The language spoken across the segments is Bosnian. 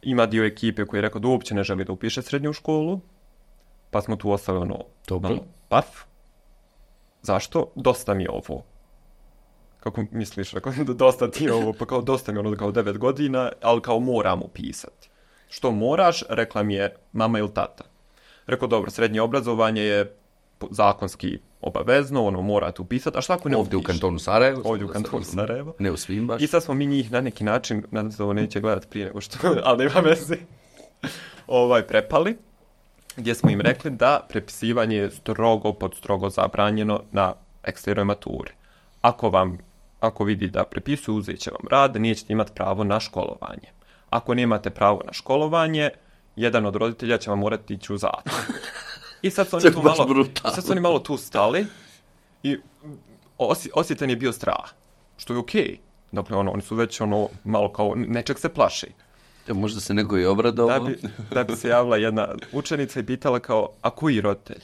ima dio ekipe koji je rekao da uopće ne želi da upiše srednju školu, pa smo tu ostali malo paf. Zašto? Dosta mi je ovo. Kako misliš? Rekao, dosta ti je ovo, pa kao dosta mi je kao 9 godina, ali kao moram upisati. Što moraš? Rekla mi je mama ili tata. Rekao, dobro, srednje obrazovanje je zakonski obavezno, morate upisati, a šta ako ne upiše? Ovdje u kantonu Sarajevo. Ovdje u kantonu Sarajevo. Ne u svim baš. I sad smo mi njih na neki način, nadam se da ovo neće gledati prije nego što, ali nema veze, prepali, gdje smo im rekli da prepisivanje je strogo zabranjeno na eksternoj maturi. Ako vidi da prepisuju, uzet će vam rad, nećete imati pravo na školovanje. Ako nemate pravo na školovanje, jedan od roditelja će vam morati ići u zatvor. I sad su oni malo tu stali i osjetan je bio strah, što je okej. Dakle, oni su već malo kao nečeg se plaši. Možda se neko i obradovao. Da bi se javila jedna učenica i pitala kao, a koji roditelj?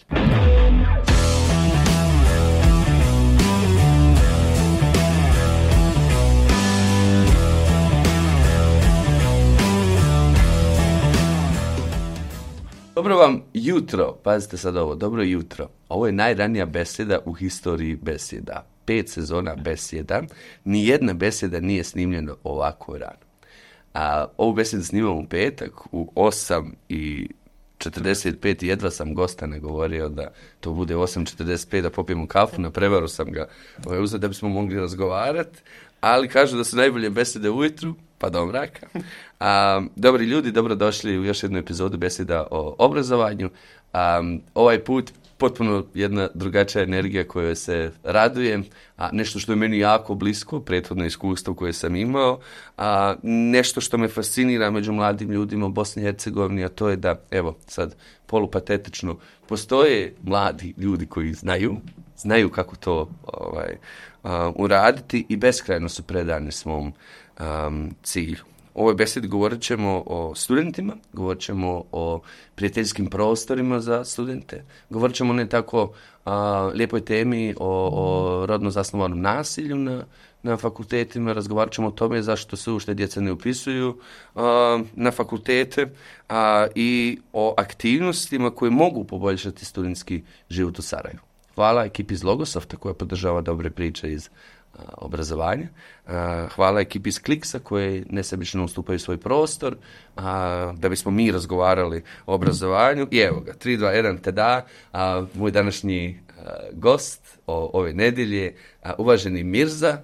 Dobro vam jutro, pazite sad ovo, dobro jutro. Ovo je najranija beseda u historiji beseda. 5 sezona beseda, nijedna beseda nije snimljena ovako rano. Ovu besedu snimam u petak, u 8:45 i jedva sam Gostane govorio da to bude 8:45 da popijemo kafu, na prevaru sam ga uzeo da bismo mogli razgovarati, ali kažu da su najbolje besede ujutru, pa do mraka. Dobri ljudi, dobrodošli u još jednu epizodu beseda o obrazovanju. Ovaj put potpuno jedna drugačija energija kojoj se radujem, nešto što je meni jako blisko, prethodno iskustvo koje sam imao, nešto što me fascinira među mladim ljudima u Bosni i Hercegovini, a to je da, evo, sad polupatetično, postoje mladi ljudi koji znaju kako to uraditi i beskrajno su predani svom cilju. U ovoj besedi govorit ćemo o studentima, govorit ćemo o prijateljskim prostorima za studente, govorit ćemo ne tako lijepoj temi o rodno zasnovanom nasilju na fakultetima, razgovarat ćemo o tome zašto se uopšte djeca ne upisuju na fakultete i o aktivnostima koje mogu poboljšati studentski život u Sarajevu. Hvala ekipi iz Logosofta koja podržava dobre priče iz obrazovanja. Hvala ekipi iz Kliksa koje nesebično ustupaju svoj prostor da bismo mi razgovarali o obrazovanju. I evo ga, 3, 2, 1, tada, moj današnji gost ove nedjelje, uvaženi Mirza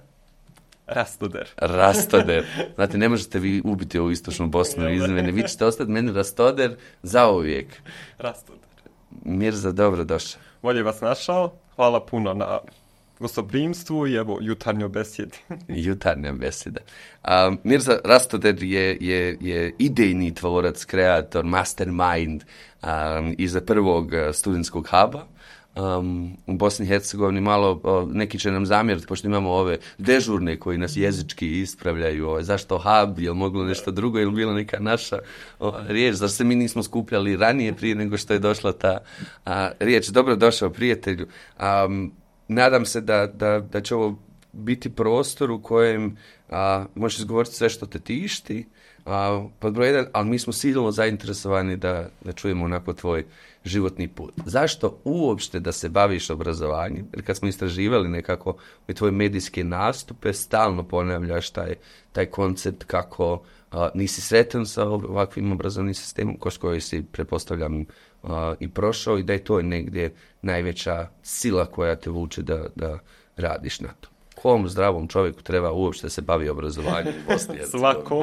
Rastoder. Znate, ne možete vi ubiti ovu istočnu Bosnu iz mene, vi ćete ostati meni Rastoder zauvijek. Rastoder. Mirza, dobro došao. Bolje vas našao, hvala puno na gostoprimstvu i evo jutarnjoj besedi. Jutarnja beseda. Mirza Rastoder je idejni tvorac, kreator, mastermind iza prvog studentskog huba. U Bosni i Hercegovini malo, neki će nam zamjeriti, pošto imamo ove dežurne koji nas jezički ispravljaju, zašto hub, je li moglo nešto drugo, je li bila neka naša riječ, zašto se mi nismo skupljali ranije prije nego što je došla ta riječ. Dobro došao, prijatelju. Nadam se da će ovo biti prostor u kojem možeš izgovoriti sve što te tišti, pod broj 1, ali mi smo silno zainteresovani da čujemo onako tvoj životni put. Zašto uopšte da se baviš obrazovanjem? Jer kad smo istraživali nekako tvoje medijske nastupe, stalno ponavljaš taj koncept kako nisi sretan sa ovakvim obrazovnim sistemom, kroz koji si, pretpostavljam, i prošao i da je to negdje najveća sila koja te vuče da radiš na to. Kom zdravom čovjeku treba uopšte se bavi obrazovanjem u Bosni? Svakom.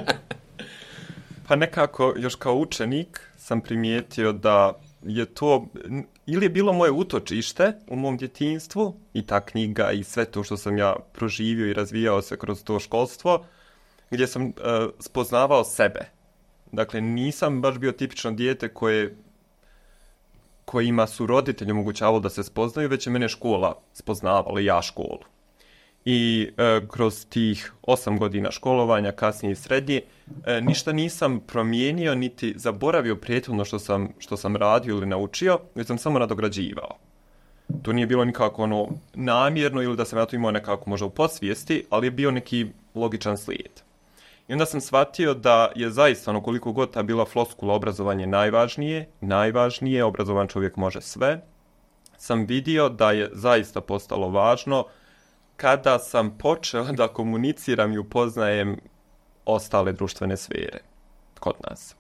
Pa nekako još kao učenik sam primijetio da je to ili je bilo moje utočište u mom djetinjstvu i ta knjiga i sve to što sam ja proživio i razvijao se kroz to školstvo, gdje sam spoznavao sebe. Dakle, nisam baš bio tipično dijete kojima su roditelji omogućavali da se spoznaju, već je mene škola spoznavala, ja školu. I kroz tih 8 godina školovanja, kasnije i srednje, ništa nisam promijenio, niti zaboravio prethodno što sam radio ili naučio, već sam samo nadograđivao. To nije bilo nikako namjerno ili da sam ja to imao nekako možda u podsvijesti, ali je bio neki logičan slijed. I onda sam shvatio da je zaista, ono, koliko god ta bila floskula obrazovanje najvažnije, obrazovan čovjek može sve, sam vidio da je zaista postalo važno kada sam počeo da komuniciram i upoznajem ostale društvene sfere kod nas.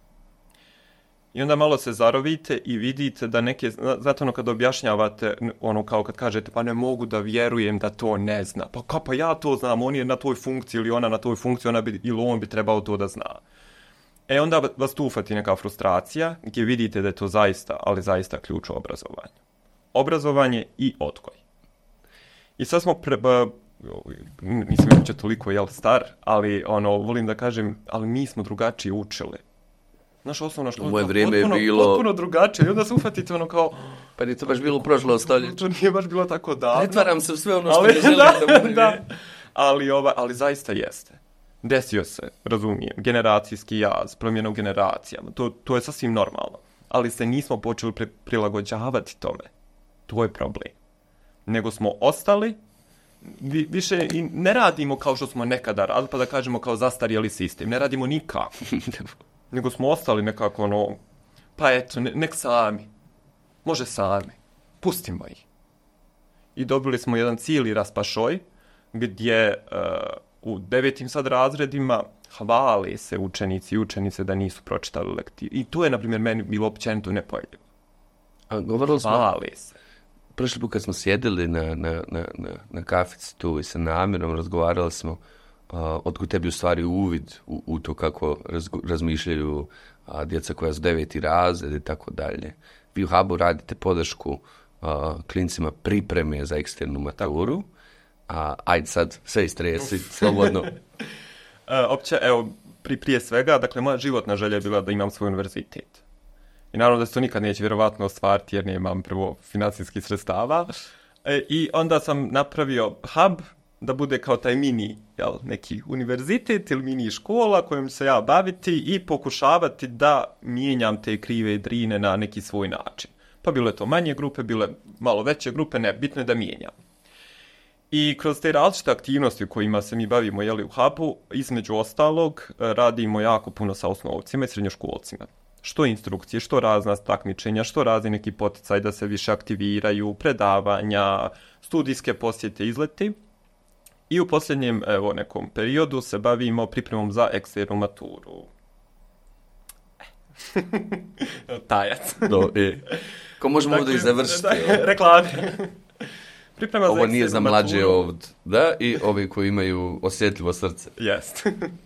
I onda malo se zarovite i vidite da neke, zato ono kad objašnjavate, ono kao kad kažete pa ne mogu da vjerujem da to ne zna. Pa ja to znam, on je na toj funkciji ili ona na toj funkciji, ili on bi trebao to da zna. Onda vas tu ufati neka frustracija gdje vidite da je to zaista, ali zaista ključ obrazovanja. Obrazovanje i odgoj. I sad smo nisam uopće toliko star, ali volim da kažem, ali mi smo drugačije učili. Naša osnovna škola moje vrijeme je bilo potpuno drugačije. I onda se ufatite ono kao... Pa nije to baš bilo u prošlom stoljeću. To nije baš bilo tako davno. Pretvaram se u sve ono što ne želim da bude. Da. Ali zaista jeste. Desio se, razumijem, generacijski jaz, promjena u generacijama. To je sasvim normalno. Ali se nismo počeli prilagođavati tome. To je problem. Nego smo ostali, više i ne radimo kao što smo nekada radili, pa da kažemo kao zastarjeli sistem. Ne radimo nikako. Nego smo ostali nekako pa eto, nek sami. Može sami. Pustimo ih. I dobili smo jedan cijeli raspašoj gdje u 9. sad razredima hvale se učenici i učenice da nisu pročitali lektivu. I to je, na primjer, meni bilo općenito nepojljivo. A govorili smo... Hvale se. Prošli put kad smo sjedili na kafici tu i sa Namirom, razgovarali smo otkud tebi u stvari uvid u to kako razmišljaju djeca koja su 9. razred i tako dalje. Vi u Hubu radite podršku klincima pripreme za eksternu maturu. Ajde sad, sve istresi, slobodno. Opće, evo, prije svega, dakle, moja životna želja je bila da imam svoj univerzitet. I naravno da se to nikad neće vjerovatno ostvariti jer nemam prvo financijskih sredstava. I onda sam napravio hub da bude kao taj mini, neki univerzitet ili mini škola kojom se ja baviti i pokušavati da mijenjam te krive i drine na neki svoj način. Pa bilo je to manje grupe, bile malo veće grupe, ne, bitno je da mijenjam. I kroz te različite aktivnosti u kojima se mi bavimo u Hubu, između ostalog, radimo jako puno sa osnovcima i srednjoškolcima. Što instrukcije, što razna takmičenja, što razni neki poticaj da se više aktiviraju, predavanja, studijske posjete, izleti. I u posljednjem nekom periodu se bavimo pripremom za eksternu maturu. Tajac. Ko možemo ovdje i završiti? Reklame. Ovo nije za mlađe ovdje, da? I ovi koji imaju osjetljivo srce. Jest.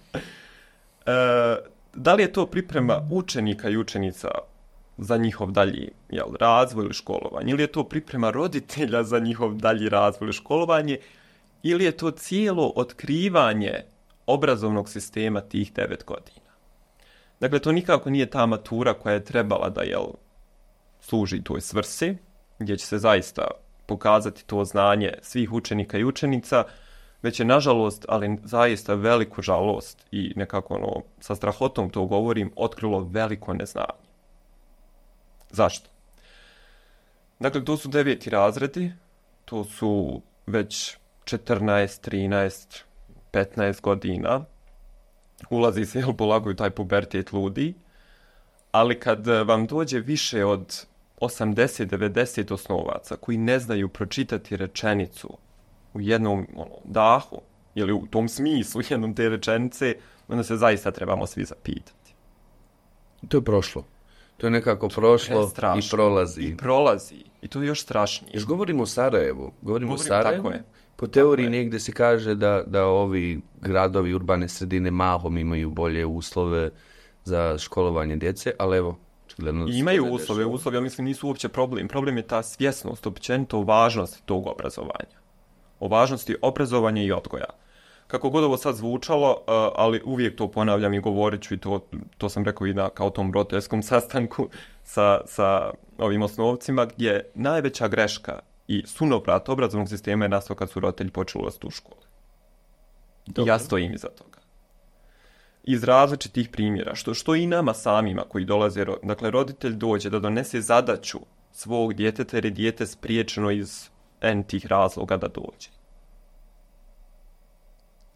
Da li je to priprema učenika i učenica za njihov dalji razvoj ili školovanje? Ili je to priprema roditelja za njihov dalji razvoj ili školovanje? Ili je to cijelo otkrivanje obrazovnog sistema tih 9 godina? Dakle, to nikako nije ta matura koja je trebala da služi toj svrsi, gdje će se zaista pokazati to znanje svih učenika i učenica, već je nažalost, ali zaista veliku žalost i nekako sa strahotom to govorim, otkrilo veliko neznanje. Zašto? Dakle, to su 9. razredi, to su već 14, 13, 15 godina, ulazi se polako u taj pubertet ludi, ali kad vam dođe više od 80-90 osnovaca koji ne znaju pročitati rečenicu u jednom dahu, ili u tom smislu jednom te rečenice, onda se zaista trebamo svi zapitati. To je prošlo. To je nekako prošlo i prolazi. I prolazi. I to je još strašnije. Još govorimo o Sarajevu. Govorimo o Sarajevu. Tako je. Po teoriji negdje se kaže da ovi gradovi, urbane sredine mahom imaju bolje uslove za školovanje djece, ali evo, očigledno... Imaju uslove, ja mislim nisu uopće problem. Problem je ta svjesnost, općenito o važnosti tog obrazovanja. O važnosti obrazovanja i odgoja. Kako god ovo sad zvučalo, ali uvijek to ponavljam i govorit ću i to sam rekao i na kao tom roditeljskom sastanku sa ovim osnovcima, gdje najveća greška i sunovrat obrazovnog sistema je nastao kad su roditelji počeli ulaziti u školu. I ja stojim iza toga. Iz različitih primjera, što i nama samima koji dolaze, dakle roditelj dođe da donese zadaću svog djeteta jer je dijete spriječeno iz tih razloga da dođe.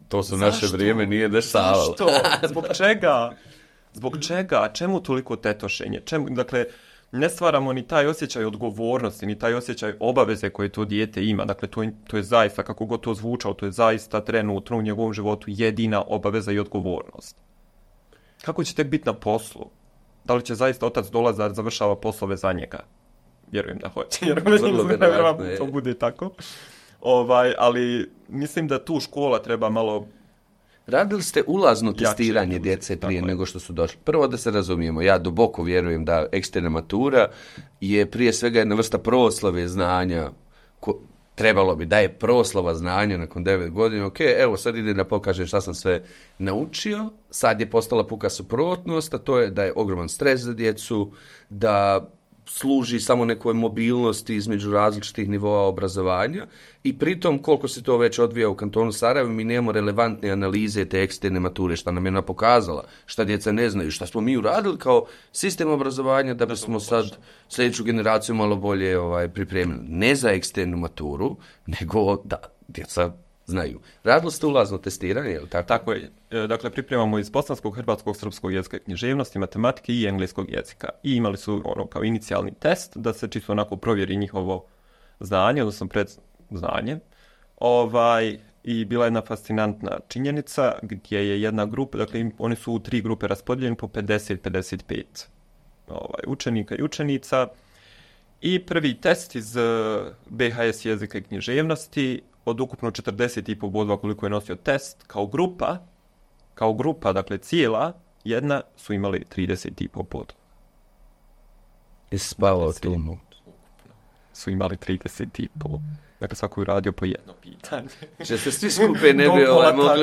To su naše vrijeme nije dešavalo. Zašto? Zbog čega? Zbog čega? Čemu toliko tetošenje? Dakle, ne stvaramo ni taj osjećaj odgovornosti, ni taj osjećaj obaveze koje to dijete ima. Dakle, to je zaista, kako god to zvučao, to je zaista trenutno u njegovom životu jedina obaveza i odgovornost. Kako će tek biti na poslu? Da li će zaista otac dolazar završava poslove za njega? Vjerujem da hoće, jer to bude tako. Ali mislim da tu škola treba malo... Radili ste ulazno testiranje djece prije nego što su došli. Prvo da se razumijemo, ja duboko vjerujem da eksterna matura je prije svega jedna vrsta proslave znanja. Trebalo bi da je proslava znanja nakon 9 godina. Ok, evo sad ide da pokažem šta sam sve naučio. Sad je postala puka suprotnost, a to je da je ogroman stres za djecu, da služi samo nekoj mobilnosti između različitih nivoa obrazovanja i pritom koliko se to već odvija u kantonu Sarajevo, mi nemamo relevantne analize te eksterne mature, šta nam je ona pokazala, šta djeca ne znaju, šta smo mi uradili kao sistem obrazovanja da bismo sad sljedeću generaciju malo bolje pripremili. Ne za eksternu maturu, nego da djeca znaju. Radili ste ulazno testiranje, je li tako? Tako je. Dakle, pripremamo iz bosanskog, hrvatskog, srpskog jezika i književnosti, matematike i engleskog jezika. I imali su kao inicijalni test da se čisto onako provjeri njihovo znanje, odnosno predznanje. I bila je jedna fascinantna činjenica gdje je jedna grupa, dakle oni su u 3 grupe raspodijeljeni po 50-55 učenika i učenica. I prvi test iz BHS jezika i književnosti od ukupno 40,5 bodova koliko je nosio test, kao grupa, dakle cijela, jedna su imali 30,5 bodova. Jesi spavao tu? Su imali 30,5. Dakle, svako je radio po jedno pitanje. Že se svi skupe ne bi mogli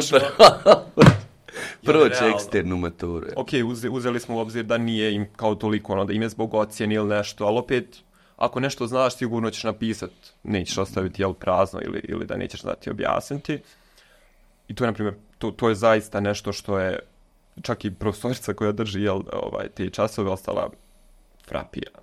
proći eksternu maturu. Ok, uzeli smo u obzir da nije im kao toliko, da im je zbog ocjene ili nešto, ali opet, ako nešto znaš, sigurno ćeš napisati, nećeš ostaviti prazno ili da nećeš znati objasniti. I to je, na primjer, to je zaista nešto što je, čak i profesorica koja drži te časove ostala frapirana.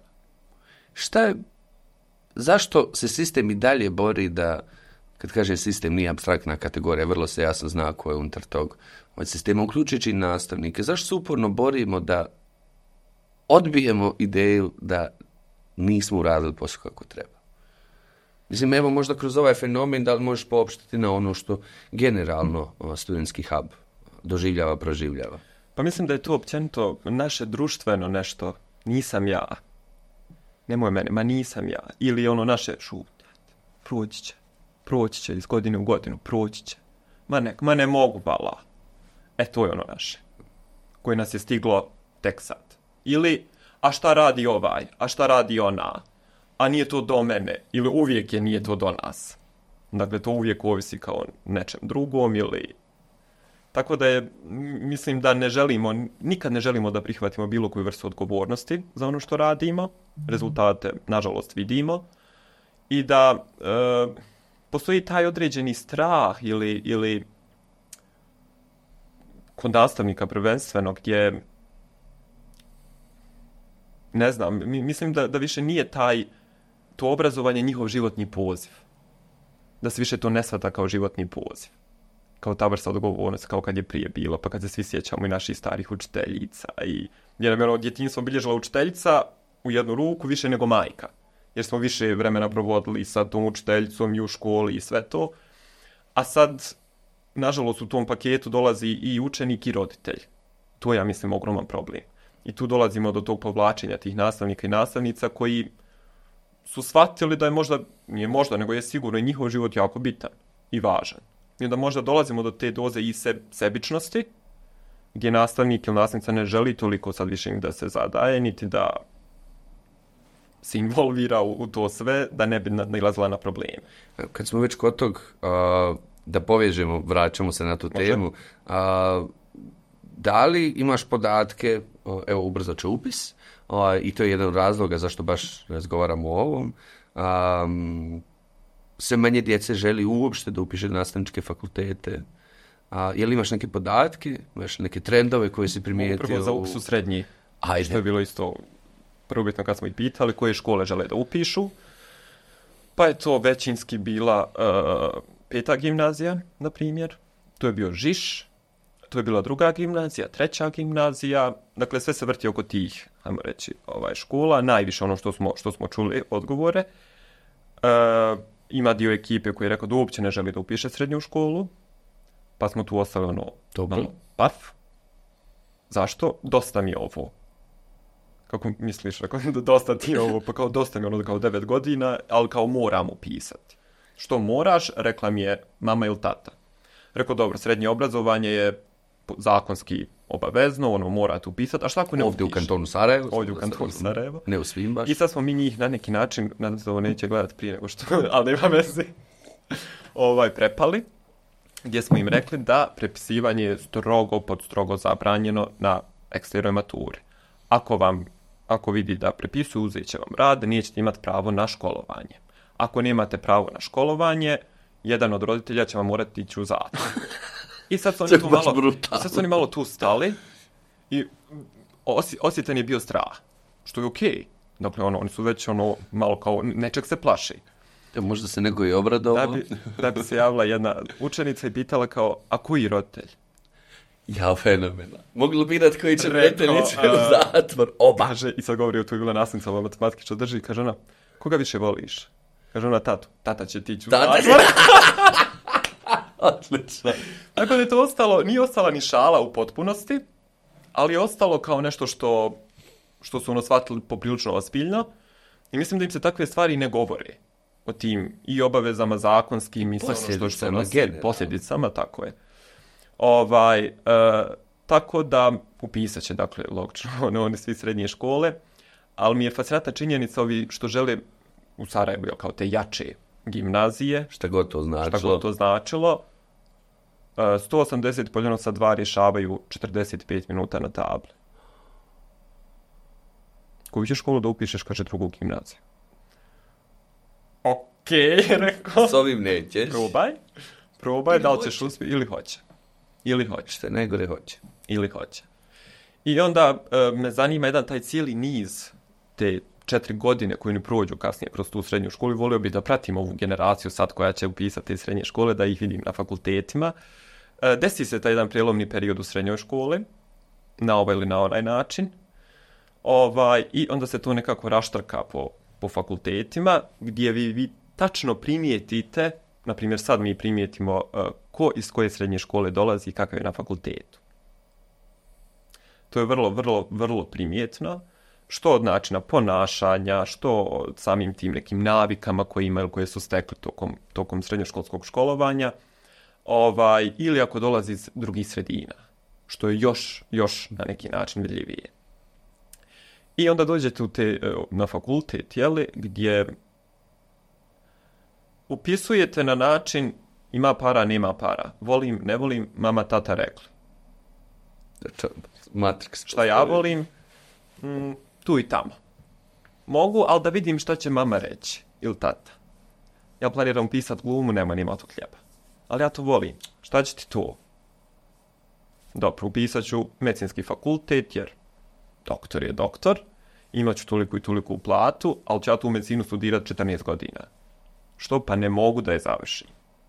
Zašto se sistem i dalje bori da, kad kaže sistem nije apstraktna kategorija, vrlo se jasno zna ko je unutar tog sistema, uključujući i nastavnike, zašto se uporno borimo da odbijemo ideju da nismo uradili posao kako treba? Mislim, evo možda kroz ovaj fenomen da li možeš poopštiti na ono što generalno studentski hub doživljava, proživljava? Pa mislim da je to općenito naše društveno nešto, nisam ja. Nemoj mene, ma nisam ja. Ili naše šutnjati. Proći će iz godine u godinu, proći će. Ma ne mogu, bala. To je naše. Koje nas je stiglo tek sad. Ili, a šta radi ovaj, a šta radi ona, a nije to do mene, ili uvijek nije to do nas. Dakle, to uvijek ovisi kao nečem drugom, ili... Tako da mislim da nikad ne želimo da prihvatimo bilo koju vrstu odgovornosti za ono što radimo, rezultate, nažalost, vidimo, i da postoji taj određeni strah ili kod nastavnika prvenstveno gdje, ne znam, mislim da više nije to obrazovanje njihov životni poziv. Da se više to ne shvata kao životni poziv. Kao ta vrsta odgovornosti, kao kad je prije bilo, pa kad se svi sjećamo i naših starih učiteljica. I jer nam je djetinjstvo obilježila učiteljica u jednu ruku više nego majka. Jer smo više vremena provodili sa tom učiteljicom i u školi i sve to. A sad, nažalost, u tom paketu dolazi i učenik i roditelj. To je, ja mislim, ogroman problem. I tu dolazimo do tog povlačenja tih nastavnika i nastavnica koji su shvatili da je nije možda, nego je sigurno i njihov život jako bitan i važan. I onda možda dolazimo do te doze i sebičnosti, gdje nastavnik ili nastavnica ne želi toliko sad više da se zadaje, niti da se involvira u to sve, da ne bi nailazila na probleme. Kad smo već kod tog, da povežemo, vraćamo se na tu temu, da li imaš podatke, evo ubrzo će upis, i to je jedan od razloga zašto baš razgovaramo o ovom, sve manje djece želi uopšte da upiše nastavničke fakultete. Je li imaš neke podatke, imaš neke trendove koje si primijetio? Prvo za upis u srednji, Ajde. Što je bilo isto prvobitno kad smo ih pitali koje škole žele da upišu. Pa je to većinski bila 5. gimnazija, na primjer. to je bio Žiš, to je bila druga gimnazija, treća gimnazija, dakle sve se vrti oko tih, ajmo reći, škola, najviše ono što smo čuli odgovore. Ima dio ekipe koji je rekao da uopće ne želi da upiše srednju školu, pa smo tu ostali malo paf. Zašto? Dosta mi je ovo. Kako misliš? Rekao, dosta ti je ovo, pa kao dosta mi je kao 9 godina, ali kao moram upisati. Što moraš? Rekla mi je mama ili tata. Rekao, dobro, srednje obrazovanje je zakonski obavezno, morate upisati, a šta ako ne upiše? Ovdje u kantonu Sarajevo. Ovdje u kantonu Sarajevo. Ne u svim baš. I sad smo mi njih na neki način, nadam se da ovo neće gledati prije nego što, ali nema veze, prepali, gdje smo im rekli da prepisivanje je strogo zabranjeno na eksternoj maturi. Ako vidi da prepisuju, uzet će vam rad, nećete imati pravo na školovanje. Ako nemate pravo na školovanje, jedan od roditelja će vam morati ići u zatvor. I sad su oni malo tu stali i osjetan je bio strah, što je okej. Dakle, oni su već malo kao nečeg se plaši. Možda se neko i obradovao. Da bi se javila jedna učenica i pitala kao, a koji roditelj? Ja, fenomena. Mogli pitati koji će roditelj ići u zatvor? Oba. Kaže, i sad govori, tu je bila nastavnica matematike što drži, kaže ona, koga više voliš? Kaže ona, tatu. Tata će ti ići u zatvor. Odlično. Tako da je to ostalo, nije ostala ni šala u potpunosti, ali je ostalo kao nešto što su shvatili poprilično ozbiljno i mislim da im se takve stvari ne govore o tim i obavezama zakonskim i sve što nosi posljedicama, tako je. Tako da upisat će, dakle, logično, oni svi srednje škole, ali mi je fascinantna činjenica ovi što žele u Sarajevu, kao te jače gimnazije. Šta god to značilo. 180 Poljanovaca 2 rješavaju 45 minuta na tabli. Koju ćeš školu da upišeš, kaže drugu gimnaziju. Okej, rekao. S ovim nećeš. Probaj, da li ćeš uspjeti ili hoće. Što je najgore hoće. Ili hoće. I onda me zanima jedan taj cijeli niz te 4 godine koje ne prođu kasnije kroz tu srednju školu. Volio bih da pratim ovu generaciju sad koja će upisati te srednje škole, da ih vidim na fakultetima. Desi se taj jedan prijelomni period u srednjoj školi, na ovaj ili na onaj način. I onda se to nekako raštrka po fakultetima, gdje vi tačno primijetite, na primjer sad mi primijetimo ko iz koje srednje škole dolazi i kakav je na fakultetu. To je vrlo, vrlo, vrlo primijetno. Što od načina ponašanja, što od samim tim nekim navikama koje imaju, koje su stekli tokom srednjoškolskog školovanja, ili ako dolazi iz drugih sredina, što je još na neki način vidljivije. I onda dođete na fakultet, gdje upisujete na način ima para, nema para, volim, ne volim, mama, tata rekli. Matrix. Šta ja volim? Tu i tamo. Mogu, ali da vidim šta će mama reći. Ili tata. Ja planiram pisati glumu, nema tu hljeba. Ali ja to volim. Šta će ti to? Dobro, upisat ću medicinski fakultet, jer doktor je doktor. Imat ću toliko i toliko platu, ali ću ja tu medicinu studirati 14 godina. Što pa ne mogu da je završim.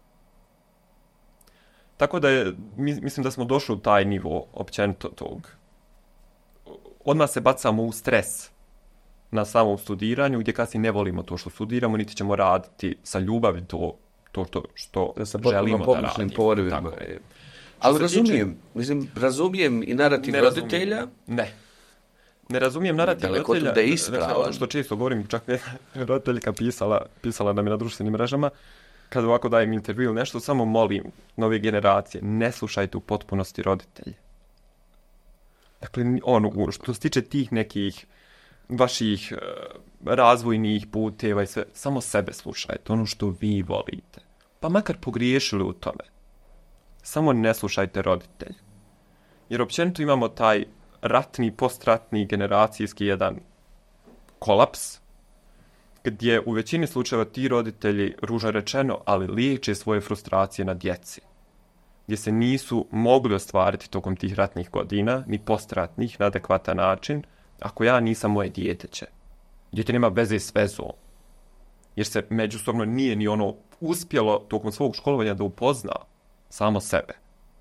Tako da mislim da smo došli u taj nivo općenito tog. Odmah se bacamo u stres na samom studiranju, gdje kasnije ne volimo to što studiramo, niti ćemo raditi sa ljubavi to što želimo da radimo. Ali razumijem i narativ roditelja. Ne razumijem narativ roditelja. Da je ispravan. Što često govorim, čak je roditeljka pisala nam je na društvenim mrežama, kad ovako dajem intervju ili nešto, samo molim nove generacije, ne slušajte u potpunosti roditelje. Dakle, što se tiče tih nekih vaših razvojnih puteva i sve, samo sebe slušajte, ono što vi volite. Pa makar pogriješili u tome. Samo ne slušajte roditelje. Jer općenito imamo taj ratni, postratni, generacijski jedan kolaps, gdje u većini slučajeva ti roditelji, ružno rečeno, ali liječe svoje frustracije na djeci, gdje se nisu mogli ostvariti tokom tih ratnih godina, ni postratnih, na adekvatan način. Ako ja nisam, moje dijete će. Dijete nema veze s vezom. Jer se međusobno nije ni uspjelo tokom svog školovanja da upozna samo sebe.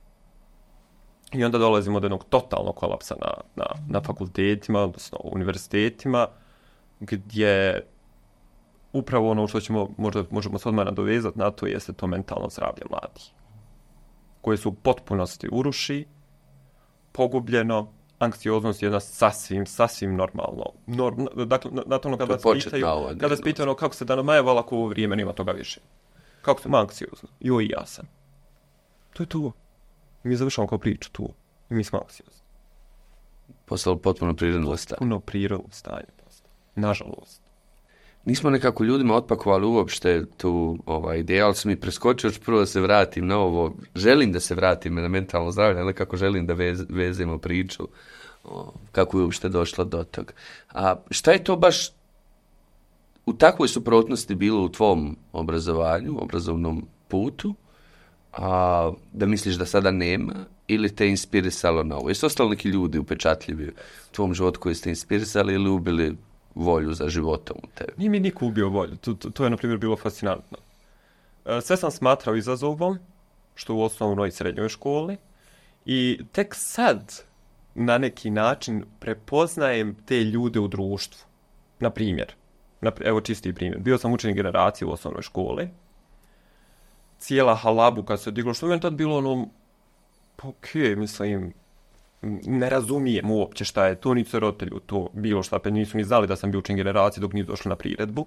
I onda dolazimo do jednog totalnog kolapsa na fakultetima, odnosno univerzitetima, gdje upravo ono što možemo se odmah nadovezati na to jeste to mentalno zdravlje mladih, koje su u potpunosti uruši, pogubljeno, anksioznost je jedna sasvim normalno. Dakle, na to kada vas pitaju kako se dano maje valako ovo vrijeme, nema toga više. Kako se anksiozno? Joj, ja sam. To je to. Mi završamo kao priču tu. I mi smo anksiozni. Postalo potpuno prirodno stanje. Potpuno prirodno stanje. Nažalost. Nismo nekako ljudima otpakovali uopšte tu ideju, ali sam mi preskočio još prvo da se vratim na ovo. Želim da se vratim na mentalno zdravlje, ali nekako želim da vezemo priču kako je uopšte došlo do toga. A šta je to baš u takvoj suprotnosti bilo u tvom obrazovanju, obrazovnom putu, da misliš da sada nema, ili te inspirisalo na ovo? Jesu ostali neki ljudi upečatljivi u tvom životu koji ste inspirisali ili ubili volju za životom u tebi? Nije mi niko ubio volju. To je, na primjer, bilo fascinantno. Sve sam smatrao izazovom, što u osnovnoj i srednjoj školi, i tek sad na neki način prepoznajem te ljude u društvu. Na primjer, evo čisti primjer. Bio sam učenik generacije u osnovnoj školi. Cijela halabuka se diglo, što je tad bilo ono, mislim, ne razumijem uopće šta je to, niti se roditelju to bilo šta, pa nisu ni znali da sam bio učenik generacije dok nisu došli na priredbu.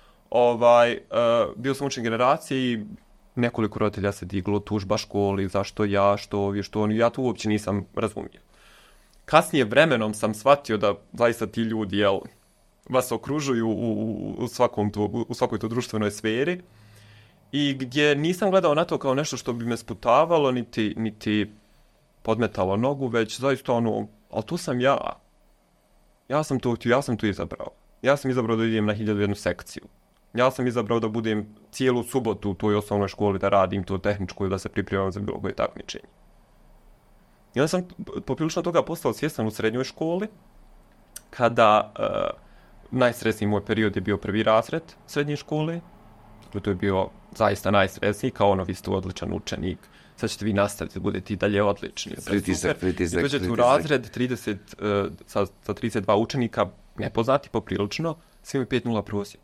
Bio sam učenik generacije i nekoliko roditelja se diglo, tužba školi, zašto ja, što ovi, što oni, ja to uopće nisam razumio. Kasnije vremenom sam shvatio da zaista ti ljudi, vas okružuju u svakoj to društvenoj sferi i gdje nisam gledao na to kao nešto što bi me sputavalo, niti podmetalo nogu, već zaista ali tu sam ja. Ja sam to izabrao. Ja sam izabrao da idem na 1001 sekciju. Ja sam izabrao da budem cijelu subotu u toj osnovnoj školi, da radim to tehničko i da se pripremam za bilo koje takmičenje. I onda sam poprilično toga postao svjestan u srednjoj školi, kada najstresniji moj period je bio prvi razred srednje škole. Dakle, to je bio zaista najstresniji, kao vi ste odličan učenik, sad ćete vi nastaviti da budete i dalje odlični. Pritisak. I dođete u razred 30, sa 32 učenika, nepoznati poprilično, svi imaju 5.0 prosjek.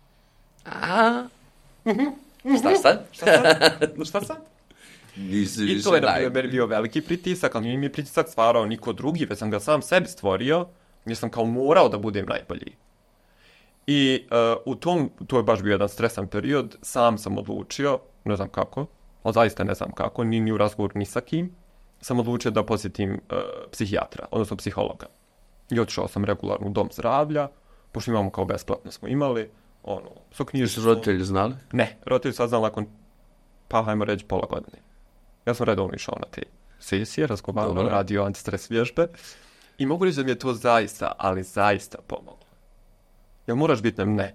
Šta sad? I to je, na primjer, bio veliki pritisak, ali nije mi pritisak stvarao niko drugi, već sam ga sam sebi stvorio, jer sam kao morao da budem najbolji. I to je baš bio jedan stresan period, sam sam odlučio, ne znam kako, ali zaista ne znam kako, ni u razgovoru ni sa kim, sam odlučio da posjetim psihijatra, odnosno psihologa. I otišao sam regularno u dom zdravlja, pošto imamo kao besplatno smo imali, Su roditelji znali? Ne, roditelji su znali nakon, hajmo reći, pola godine. Ja sam redovno išao na te sesije, razgovarao, radio antistres vježbe i mogu reći da mi je to zaista, ali zaista pomoglo. Jel moraš biti ne?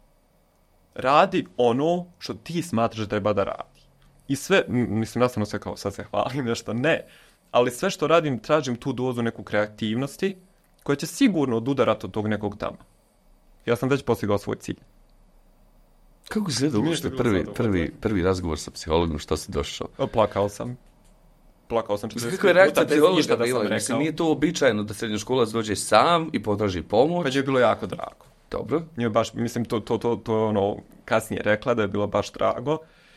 Radi ono što ti smatraš da treba da radi. I sve, mislim, nastavno sve kao sad se hvalim nešto, ne. Ali sve što radim, tražim tu dozu neku kreativnosti koja će sigurno odudarati od tog nekog tamo. Ja sam već postigao svoj cilj. Kako se uopšte prvi razgovor sa psihologom, što si došao? Plakao sam. Kako je reakcija psihološka bila? Mislim, nije to običajno da srednjoškolac dođe sam i potraži pomoć. Pa je bilo jako drago. Dobro. Nije baš, mislim, to kasnije rekla da je bilo baš drago.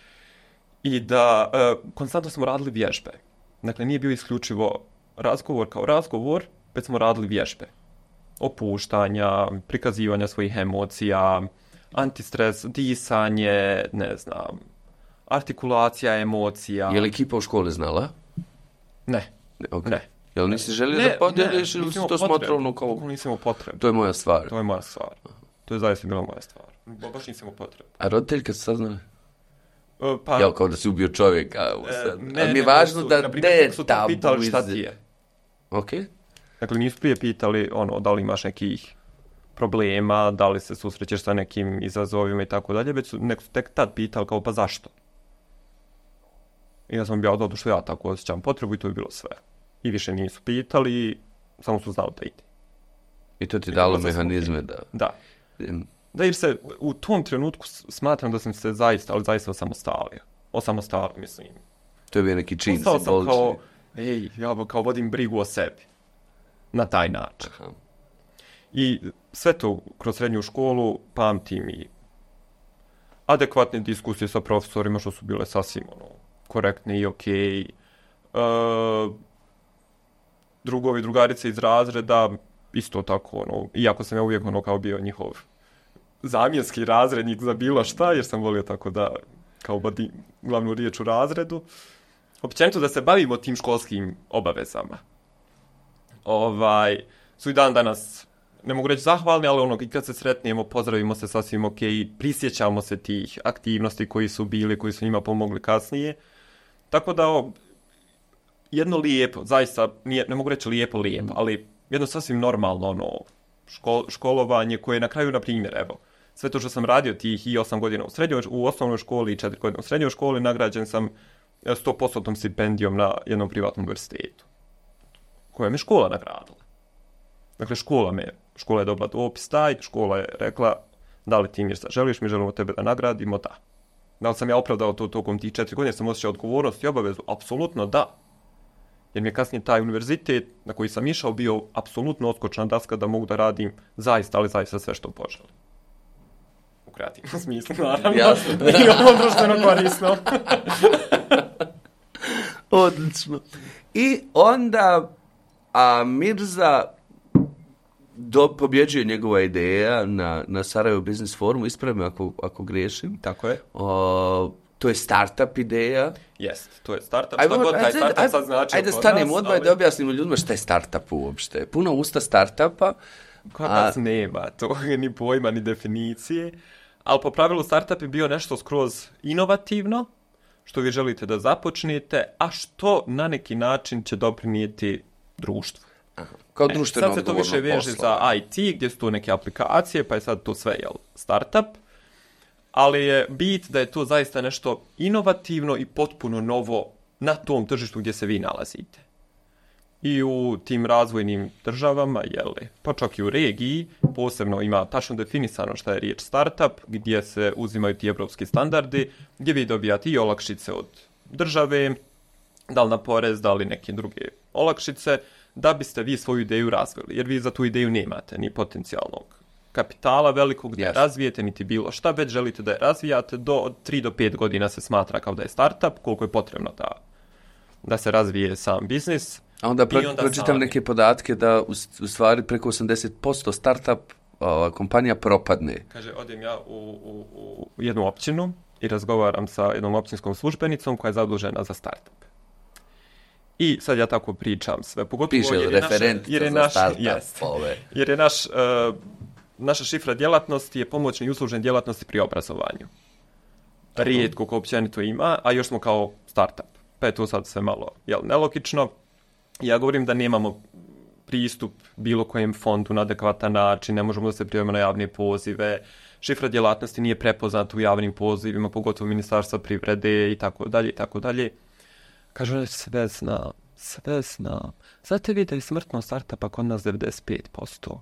I da konstantno smo radili vježbe. Dakle, nije bio isključivo razgovor kao razgovor, već smo radili vježbe. Opuštanja, prikazivanja svojih emocija, antistres, disanje, ne znam, artikulacija emocija. Je li ekipa u školi znala? Ne. Okay. Ne. Jel nisi želio da podeliš ili si to smatrao kao... Nisam imao potrebu. To je moja stvar. To je zaista bila moja stvar. Baš nisam imao potrebu. A roditelji kad su saznali? Jel kao da si ubio čovjeka? Ne, mi je važno da su to pitali šta ti je. Ok. Dakle, nisu prije pitali da li imaš nekih problema, da li se susrećeš sa nekim izazovima i tako dalje, već su tek tad pitali kao pa zašto? I ja sam bio zato što ja tako osjećam potrebu i to je bilo sve. I više nisu pitali, samo su znali da ide. I to ti dalo mehanizme da... Da. Da, jer se u tom trenutku smatram da sam se zaista osamostalio, mislim. To je bio neki čin simbolični. ja kao vodim brigu o sebi. Na taj način. Aha. I sve to kroz srednju školu pamtim i adekvatne diskusije sa profesorima što su bile sasvim korektne i okej. Drugovi, drugarice iz razreda isto tako, iako sam ja uvijek kao bio njihov zamjenski razrednik za bilo šta, jer sam volio tako da kao vodim glavnu riječ u razredu. Općenito da se bavimo tim školskim obavezama. Su i dan danas, ne mogu reći zahvalni, ali i kad se sretnemo, pozdravimo se sasvim okej, prisjećamo se tih aktivnosti koji su bili, koji su njima pomogli kasnije. Tako da jedno lijepo, zaista, ne mogu reći lijepo, ali jedno sasvim normalno školovanje koje na kraju, na primjer, evo, sve to što sam radio tih i 8 godina u osnovnoj školi i 4 godine u srednjoj školi, nagrađen sam 100% stipendijom na jednom privatnom univerzitetu, koja me škola nagradila. Dakle, škola je dobila dopis taj, škola je rekla, da li ti Mirza želiš, mi želimo tebe da nagradimo, da. Da li sam ja opravdao to tokom tih 4 godine, sam osjećao odgovornost i obavezu? Apsolutno da. Jer mi je kasnije taj univerzitet na koji sam išao bio apsolutno odskočna daska da mogu da radim zaista, ali zaista sve što poželim. U kreativnom smislu, naravno. Jasno. I ovo društveno korisno. Odlično. I onda Mirza pobjeđuje njegova ideja na Sarajevo Business Forumu, ispravi me ako griješim. Tako je. To je startup ideja. Jest, to je startup. Šta god taj startup sad znači. Ajde stanemo odmah da objasnimo ljudima šta je startup uopšte. Puno usta startupa. Kod nema to, ni pojma, ni definicije. Ali po pravilu startup je bio nešto skroz inovativno, što vi želite da započnete, a što na neki način će doprinijeti društvu. Aha. Kao društveno sad se to više veže za IT, gdje su to neke aplikacije, pa je sad to sve startup. Ali je bit da je to zaista nešto inovativno i potpuno novo na tom tržištu gdje se vi nalazite. I u tim razvojnim državama, pa čak i u regiji, posebno ima tačno definisano šta je riječ startup, gdje se uzimaju ti evropski standardi, gdje vi dobijate i olakšice od države, da li na porez, da li neke druge olakšice, da biste vi svoju ideju razvili. Jer vi za tu ideju nemate ni potencijalnog kapitala velikog gdje razvijete, niti bilo šta, već želite da je razvijate, od 3 do 5 godina se smatra kao da je startup, koliko je potrebno da se razvije sam biznis. A onda pročitam neke podatke da u stvari preko 80% startup kompanija propadne. Kaže, odem ja u jednu općinu i razgovaram sa jednom općinskom službenicom koja je zadužena za startup. I sad ja tako pričam sve, pogotovo piše referent za startup. Jer je naša šifra djelatnosti je pomoćne i uslužne djelatnosti pri obrazovanju. Rijetko ko općenito ima, a još smo kao startup. Pa je to sad sve malo nelogično. Ja govorim da nemamo pristup bilo kojem fondu na adekvatan način, ne možemo da se prijavimo na javne pozive, šifra djelatnosti nije prepoznata u javnim pozivima, pogotovo Ministarstva privrede i tako dalje, i tako dalje. Kaže, sve znam. Znate vi da je smrtno startupa kod nas 95%?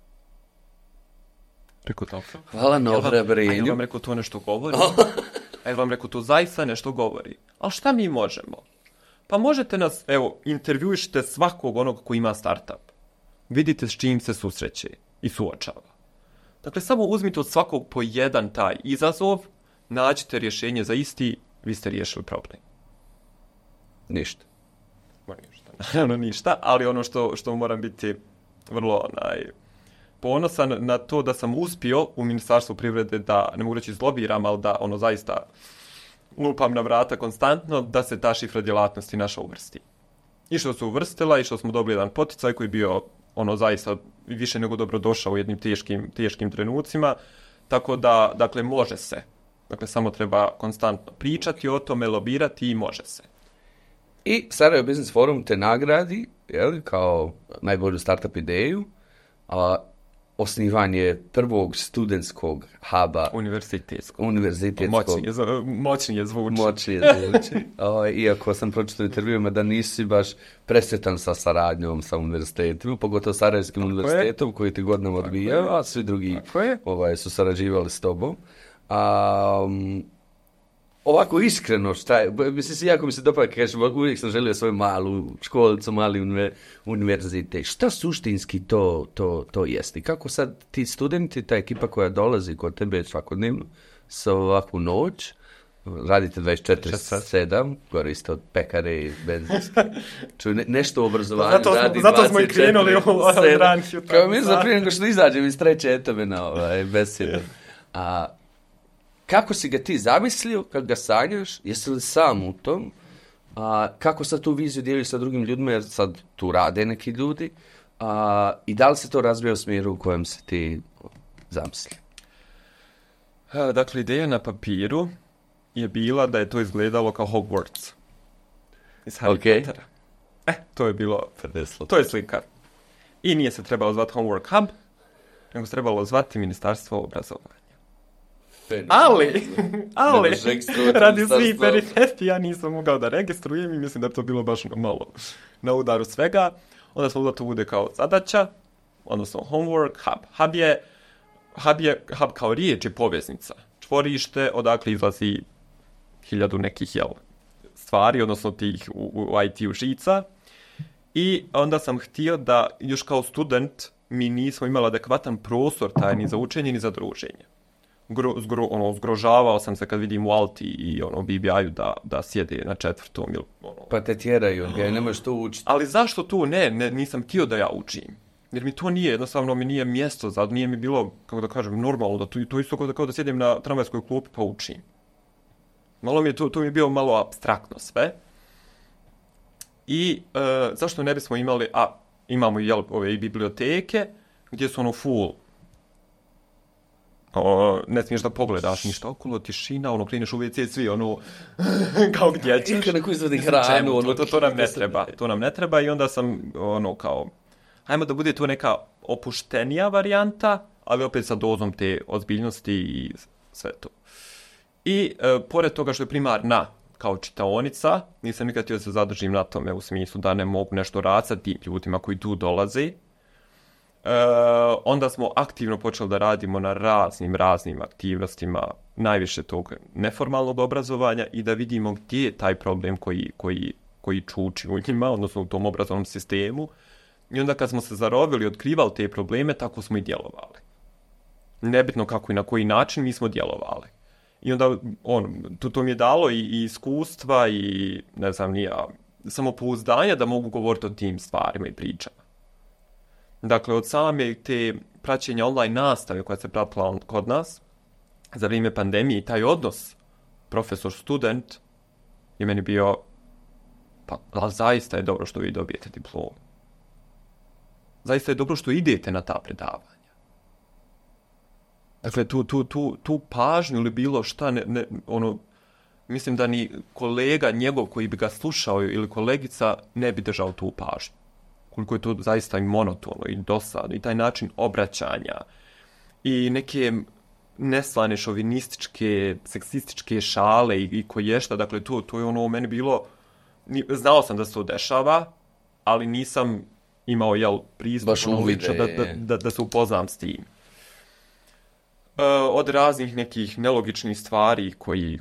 Rekao tako. Hvala na ohrabrenju. A jel vam rekao to nešto govori? A jel vam rekao to zaista nešto govori? Ali šta mi možemo? Pa možete nas, intervjuišite svakog onog koji ima startup. Vidite s čim se susreće i suočava. Dakle, samo uzmite od svakog po jedan taj izazov, nađite rješenje za isti, vi ste riješili problem. Ništa. Naravno ništa, ali ono što moram biti vrlo ponosan na to da sam uspio u Ministarstvu privrede da, ne mogu reći zlobiram, ali da zaista lupam na vrata konstantno da se ta šifra djelatnosti naša uvrsti. I što se uvrstila i što smo dobili jedan poticaj koji je bio zaista više nego dobro došao u jednim teškim trenucima, tako da, dakle, može se. Dakle, samo treba konstantno pričati o tome, lobirati i može se. I Sarajevo Business Forum te nagradi, kao najbolju startup ideju, osnivanje prvog studentskog huba. Univerzitetskog. Moćnije zvuči. Iako sam pročitao intervjuima da nisi baš presretan sa saradnjom sa univerzitetima, pogotovo Sarajevskim univerzitetom koji ti godinama odbijao, a svi drugi su sarađivali s tobom. ovako iskreno, šta je, mislim, jako mi se dopada, kažem, uvijek sam želio svoju malu školicu, mali univerzitet. Šta suštinski to jeste? Kako sad ti studenti, ta ekipa koja dolazi kod tebe svakodnevno, sa ovakvu noć, radite 24/7, koriste od pekare i benzinske. Nešto u obrazovanju radi 24/7. Zato smo i krenuli u ranih jutra. Kao mi za prije nego što izađem iz treće etome na besedu. A kako si ga ti zamislio kad ga sanjaš? Jesi li sam u tom? Kako sad tu viziju dijeliš sa drugim ljudima, jer sad tu rade neki ljudi? I da li se to razvija u smjeru u kojem se ti zamislio? Dakle, ideja na papiru je bila da je to izgledalo kao Hogwarts iz Harry Pottera. To je bilo, to je slika. I nije se trebalo zvati Homework Hub, nego se trebalo zvati Ministarstvo obrazovanja. Ali, radi svih peripetija nisam mogao da registrujem i mislim da bi to bilo baš malo na udaru svega. Onda smo da to bude kao zadaća, odnosno Homework Hub. Hub kao riječ je poveznica. Čvorište, odakle izlazi 1000 nekih stvari, odnosno tih u IT-u žica. I onda sam htio da, još kao student, mi nismo imali adekvatan prostor taj ni za učenje, ni za druženje. Zgrožavao sam se kad vidim u Alti i BBI-u da sjede na 4. ili Pa te tjeraju, ne možeš to učiti. Ali zašto tu nisam htio da ja učim? Jer mi to nije, jednostavno mi nije mjesto, nije mi bilo, kako da kažem, normalno da to isto kao da sjedim na tramvajskoj klupi pa učim. Malo mi je to mi je bilo malo apstraktno sve. I zašto ne bismo imali, imamo ove biblioteke gdje su full, ne smiješ da pogledaš ništa okolo, tišina, kreneš u WC, svi kao gdje ćeš. Ili neko izvodi hranu, to nam ne treba. To nam ne treba i onda sam kao, hajmo da bude to neka opuštenija varijanta, ali opet sa dozom te ozbiljnosti i sve to. I pored toga što je primarna kao čitaonica, nisam nikad htio da se zadržim na tome u smislu da ne mogu nešto raditi sa tim ljudima koji tu dolaze. Onda smo aktivno počeli da radimo na raznim aktivnostima, najviše tog neformalnog obrazovanja i da vidimo gdje je taj problem koji čuči u njima, odnosno u tom obrazovnom sistemu. I onda kad smo se zarovili i otkrivali te probleme, tako smo i djelovali. Nebitno kako i na koji način mi smo djelovali. I onda to mi je dalo i iskustva i ne znam samopouzdanja da mogu govoriti o tim stvarima i pričama. Dakle, od same te praćenja online nastave koja se pratila kod nas za vrijeme pandemije i taj odnos profesor-student je meni bio, ali zaista je dobro što vi dobijete diplomu. Zaista je dobro što idete na ta predavanja. Dakle, tu pažnju ili bilo šta, mislim da ni kolega njegov koji bi ga slušao ili kolegica ne bi držao tu pažnju. Koliko je to zaista i monotono i dosadno i taj način obraćanja i neke neslane šovinističke, seksističke šale i koješta, dakle to je u meni bilo, znao sam da se to dešava, ali nisam imao pristup da se upoznam s tim. Od raznih nekih nelogičnih stvari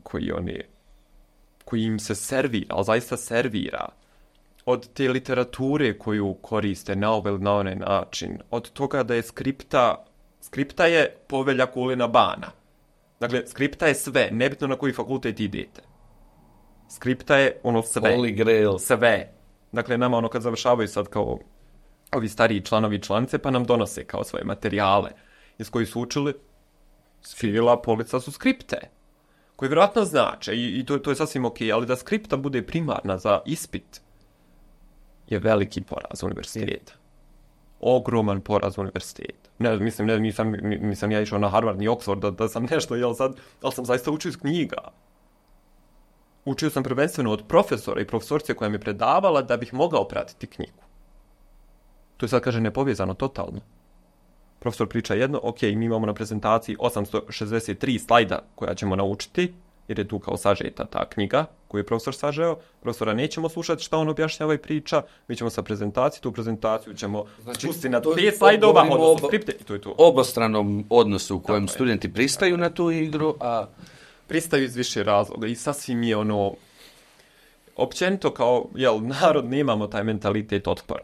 koji im se servira, ali zaista servira. Od te literature koju koriste na ovaj ili na onaj način, od toga da je skripta je povelja Kulina bana. Dakle, skripta je sve, nebitno na koji fakultet idete. Skripta je sve. Holy Grail. Sve. Dakle, nama kad završavaju sad kao ovi stariji članovi i članice, pa nam donose kao svoje materijale iz koji su učili, svila polica su skripte, koje vjerojatno znače i to je sasvim ok, ali da skripta bude primarna za ispit je veliki poraz univerziteta. Ogroman poraz univerziteta. Nisam ja išao na Harvard ni Oxford da sam nešto, ali sam zaista učio iz knjiga. Učio sam prvenstveno od profesora i profesorce koja mi je predavala da bih mogao pratiti knjigu. To je sad, kaže, nepovezano totalno. Profesor priča jedno, ok, mi imamo na prezentaciji 863 slajda koja ćemo naučiti, jer je tu kao sažeta ta knjiga koju je profesor sažeo. Profesora nećemo slušati šta on objašnjava i priča, mi ćemo sa prezentacije, tu prezentaciju ćemo pustiti na 5 slajdova, odnosno skripte i to je to. Obostranom odnosu u kojem studenti pristaju na tu igru, a pristaju iz više razloga i sasvim je ono, općenito kao, narod nemamo taj mentalitet otpora.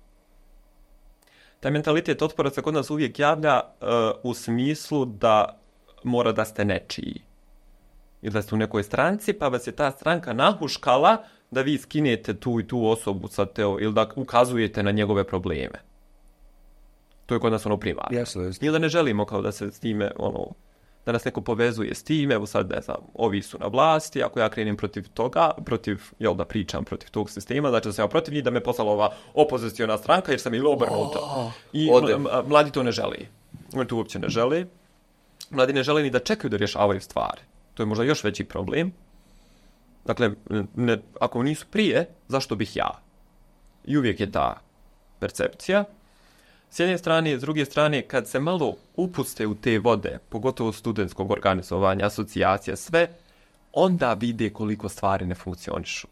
Taj mentalitet otpora se kod nas uvijek javlja u smislu da mora da ste nečiji. Ili da ste u nekoj stranci, pa vas je ta stranka nahuškala da vi skinete tu i tu osobu sa ili da ukazujete na njegove probleme. To je kod nas ono primarno. Jasno. Ili da ne želimo kao da se s time, da nas neko povezuje s time, evo sad, ne znam, ovi su na vlasti, ako ja krenem protiv toga, da pričam protiv tog sistema, znači da sam ja protiv njih, da me poslala ova opoziciona stranka, jer sam ili obrnuto. I mladi to ne želi. Oni to uopće ne žele. Mladi ne žele ni da čekaju da rješavaju stvari. To je možda još veći problem. Dakle, ako nisu prije, zašto bih ja? I uvijek je ta percepcija. S jedne strane, s druge strane, kad se malo upuste u te vode, pogotovo studentskog organizovanja, asocijacija, sve, onda vide koliko stvari ne funkcionišu.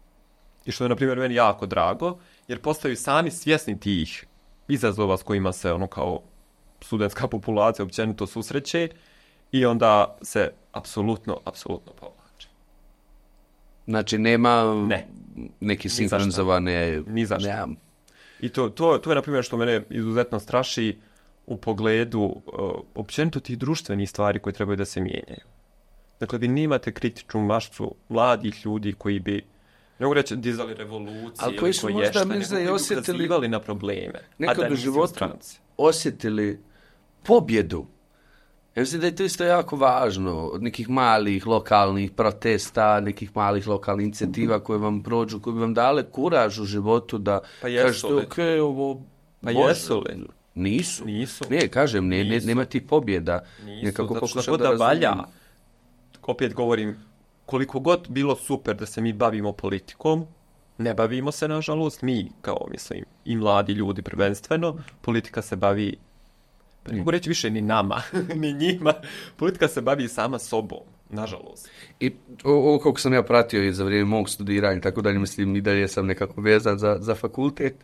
I što je, na primjer, meni jako drago, jer postaju sami svjesni tih izazova s kojima se, kao studentska populacija općenito susreće i onda se apsolutno povlače. Znači, nema neki sinkronizovane... Ni zašto. I to je, na primjer, što mene izuzetno straši u pogledu općenito tih društvenih stvari koje trebaju da se mijenjaju. Dakle, vi nemate kritičnu masu mladih ljudi koji bi, ne mogu reći, dizali revolucije, ali koji su možda ukazivali na probleme. Nekad u životu osjetili pobjedu. Ja mislim da je to isto jako važno, od nekih malih lokalnih protesta, nekih malih lokalnih inicijativa koje vam prođu, koje bi vam dale kuraž u životu da kažete, ovo... Pa jesu li? Nisu. Ne, kažem, nema tih pobjeda. Nisu, zato što da valja. Opet govorim, koliko god bilo super da se mi bavimo politikom, ne bavimo se, nažalost, mi, kao, mislim, i mladi ljudi prvenstveno, politika se bavi... Ne mogu reći više ni nama, ni njima. Politika se bavi sama sobom, nažalost. I ovo koliko sam ja pratio i za vrijeme mog studiranja, tako da mislim i dalje sam nekako vezan za fakultet.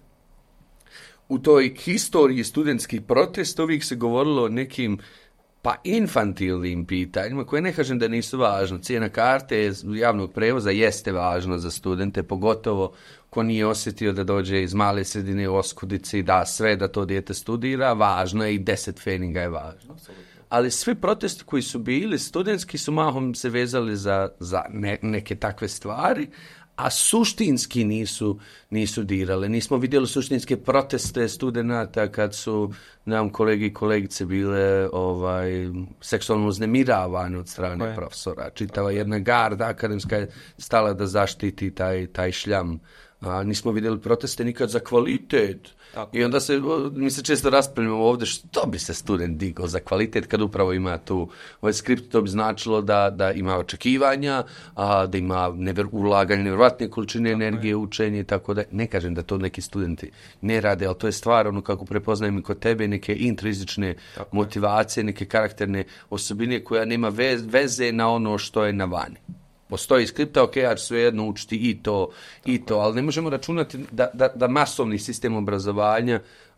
U toj historiji studentskih protesta uvijek se govorilo o nekim infantilnim pitanjima, koje ne kažem da nisu važno. Cijena karte javnog prevoza jeste važna za studente, pogotovo ko nije osjetio da dođe iz male sredine u oskudici i da sve da to dijete studira, važno je i 10 feninga je važno. Ali svi protesti koji su bili studentski su mahom se vezali za neke takve stvari, a suštinski nisu dirale. Nismo vidjeli suštinske proteste studenata kad su nam kolegi i kolegice bile seksualno uznemiravane od strane profesora. Čitava jedna garda akademska je stala da zaštiti taj šljam. Nismo vidjeli proteste nikad za kvalitet. Tako. I onda mi se često raspravljamo ovdje što bi se student digao za kvalitet kad upravo ima tu ovaj skript. To bi značilo da ima očekivanja, da ima ulaganje nevjerojatne količine energije, učenje, tako da ne kažem da to neki studenti ne rade, ali to je stvar kako prepoznajem i kod tebe neke intrinzične motivacije, neke karakterne osobine koja nema veze na ono što je na vani. Postoji skripta, ja ću svejedno učiti i to, ali ne možemo računati da masovni sistem obrazovanja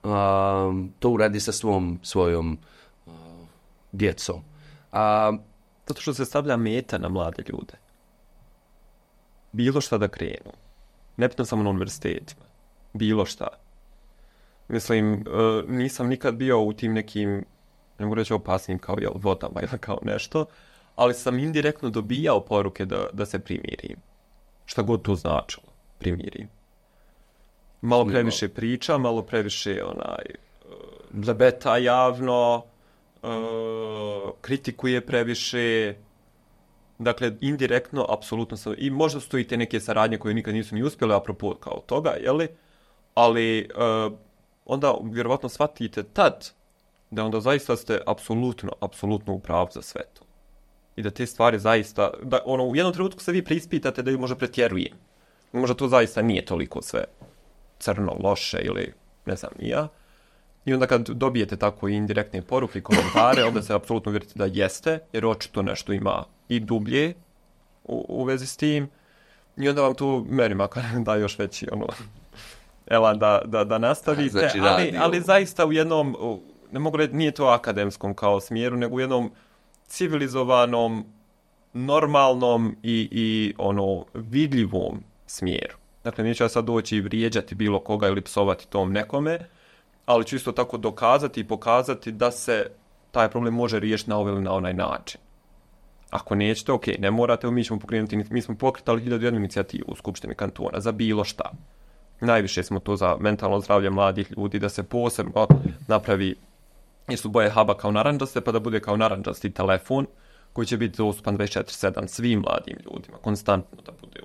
to uradi sa svojom djecom. Zato što se stavlja meta na mlade ljude. Bilo šta da krenu. Nebitno samo na univerzitetima. Bilo šta. Mislim, nisam nikad bio u tim nekim, ne mogu reći opasnim kao vodama ili kao nešto, ali sam indirektno dobijao poruke da se primirim. Šta god to značilo, primirim. Malo previše priča, malo previše blebeta javno, kritikuje previše. Dakle, indirektno, apsolutno sam, i možda su to i te neke saradnje koje nikad nisu ni uspjele, apropo kao toga, jeli? Ali onda vjerovatno shvatite tad da onda zaista ste apsolutno u pravu za sve to. I da te stvari zaista, u jednom trenutku se vi preispitate da ju možda pretjerujem. Možda to zaista nije toliko sve crno, loše ili ne znam ni ja. I onda kad dobijete tako indirektne poruke i komentare, onda se apsolutno uvjerite da jeste, jer očito nešto ima i dublje u vezi s tim. I onda vam tu meni makar da još veći elan da nastavite. Znači, ali zaista u jednom, ne mogu reći, nije to akademskom kao smjeru, nego u jednom civilizovanom normalnom i vidljivom smjeru. Dakle, neću ja sad doći i vrijeđati bilo koga ili psovati tom nekome, ali ću isto tako dokazati i pokazati da se taj problem može riješiti na ovaj ili na onaj način. Ako nećete, ok, ne morate, mi ćemo pokrenuti, mi smo pokretali 1001 inicijativu u Skupštini kantona za bilo šta. Najviše smo to za mentalno zdravlje mladih ljudi, da se posebno napravi, jer su boje huba kao narandžaste, pa da bude kao narandžasti telefon, koji će biti dostupan 24/7 svim mladim ljudima, konstantno da bude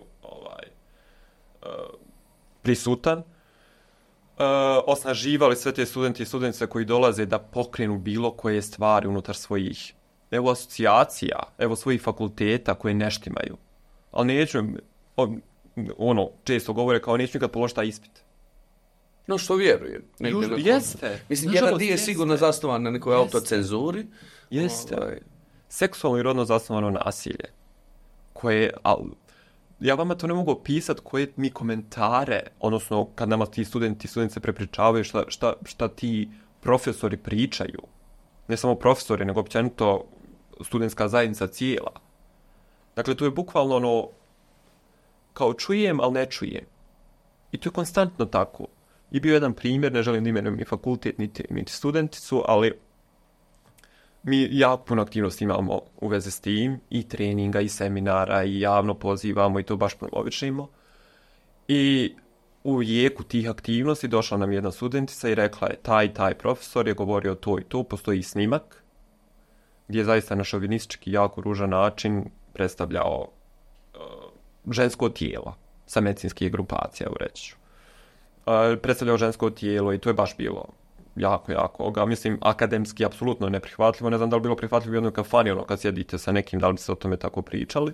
prisutan. Osnaživali sve te studenti i studentice koji dolaze da pokrenu bilo koje stvari unutar svojih asocijacija, svojih fakulteta koje neštimaju. Ali neću, često govore kao neću nikad položiti taj ispit. No što vjerujem. Jeste. Mislim, jedan dio je sigurno zasnovan na nekoj autocenzuri. Jeste. Seksualno i rodno zasnovano nasilje. Koje, ja vama to ne mogu opisati koje mi komentare, odnosno kad nama ti studenti i studentice prepričavaju šta ti profesori pričaju. Ne samo profesori, nego općenito studentska zajednica cijela. Dakle, to je bukvalno kao čujem, ali ne čujem. I to je konstantno tako. I bio jedan primjer, ne želim da imenujem ni fakultet, niti studenticu, ali mi jako puno aktivnosti imamo u vezi s tim, i treninga, i seminara, i javno pozivamo, i to baš promovišemo. I u jeku tih aktivnosti došla nam jedna studentica i rekla je, taj profesor je govorio to i to, postoji snimak, gdje je zaista na šovinistički jako ružan način predstavljao žensko tijelo sa medicinskih grupacija, reći ću. Predstavljao žensko tijelo i to je baš bilo jako, mislim, akademski apsolutno neprihvatljivo. Ne znam da li bilo prihvatljivo u jednoj kafani, kad sjedite sa nekim, da li se o tome tako pričali.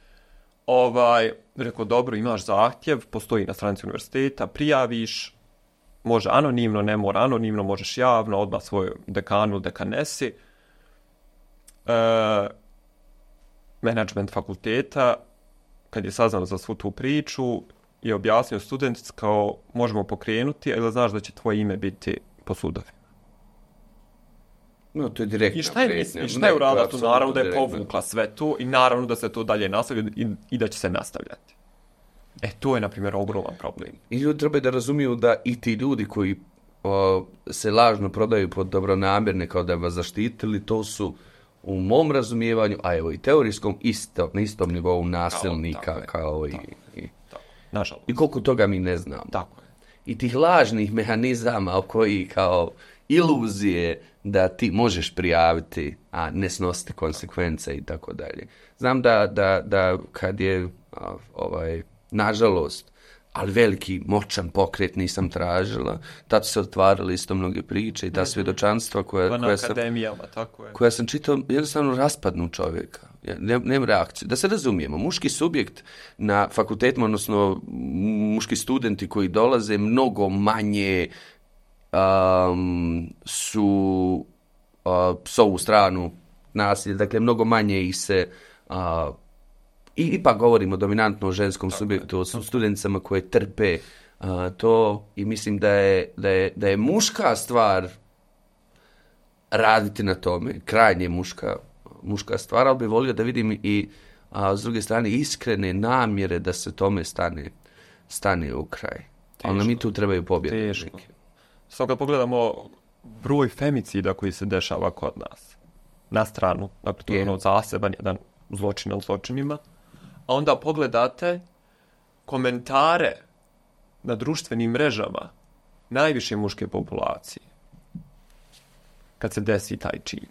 Rekao, dobro, imaš zahtjev, postoji na stranici univerziteta, prijaviš, može anonimno, ne mora anonimno, možeš javno, odmah svoj dekanu, dekanesi. Menadžment fakulteta, kad je saznao za svu tu priču, je objasnio studentic kao možemo pokrenuti, ali znaš da će tvoje ime biti po sudovima. No, to je direktna I šta je uradila tu? Naravno da je povukla sve to i naravno da se to dalje nastavlja i da će se nastavljati. To je, na primjer, ogroman problem. I ljudi trebaju da razumiju da i ti ljudi koji se lažno prodaju pod dobronamjerne kao da vas zaštitili, to su u mom razumijevanju, a evo i teorijskom, na istom nivou nasilnika kao i nažalost. I koliko toga mi ne znamo. Tako je. I tih lažnih mehanizama o koji kao iluzije da ti možeš prijaviti, a ne snositi konsekvence i tako dalje. Znam da kad je nažalost, ali veliki moćan pokret nisam tražila, tad su se otvarali isto mnoge priče i ta svjedočanstva koja sam čitao, jednostavno raspadnu čovjeka. Nema reakcije. Da se razumijemo, muški subjekt na fakultetima, odnosno muški studenti koji dolaze mnogo manje su s ovu stranu nasilja, dakle mnogo manje ih se i ipak govorimo dominantno o ženskom subjektu, o studenticama koje trpe to i mislim da je muška stvar raditi na tome, krajnje muška stvar, ali bi volio da vidim i s druge strane iskrene namjere da se tome stane u kraj. Ali mi tu trebaju pobjede. Teško. Sad kad pogledamo broj femicida koji se dešava kod nas, na stranu, dakle to je zaseban jedan zločin od zločinima, a onda pogledate komentare na društvenim mrežama najviše muške populacije kad se desi taj čin.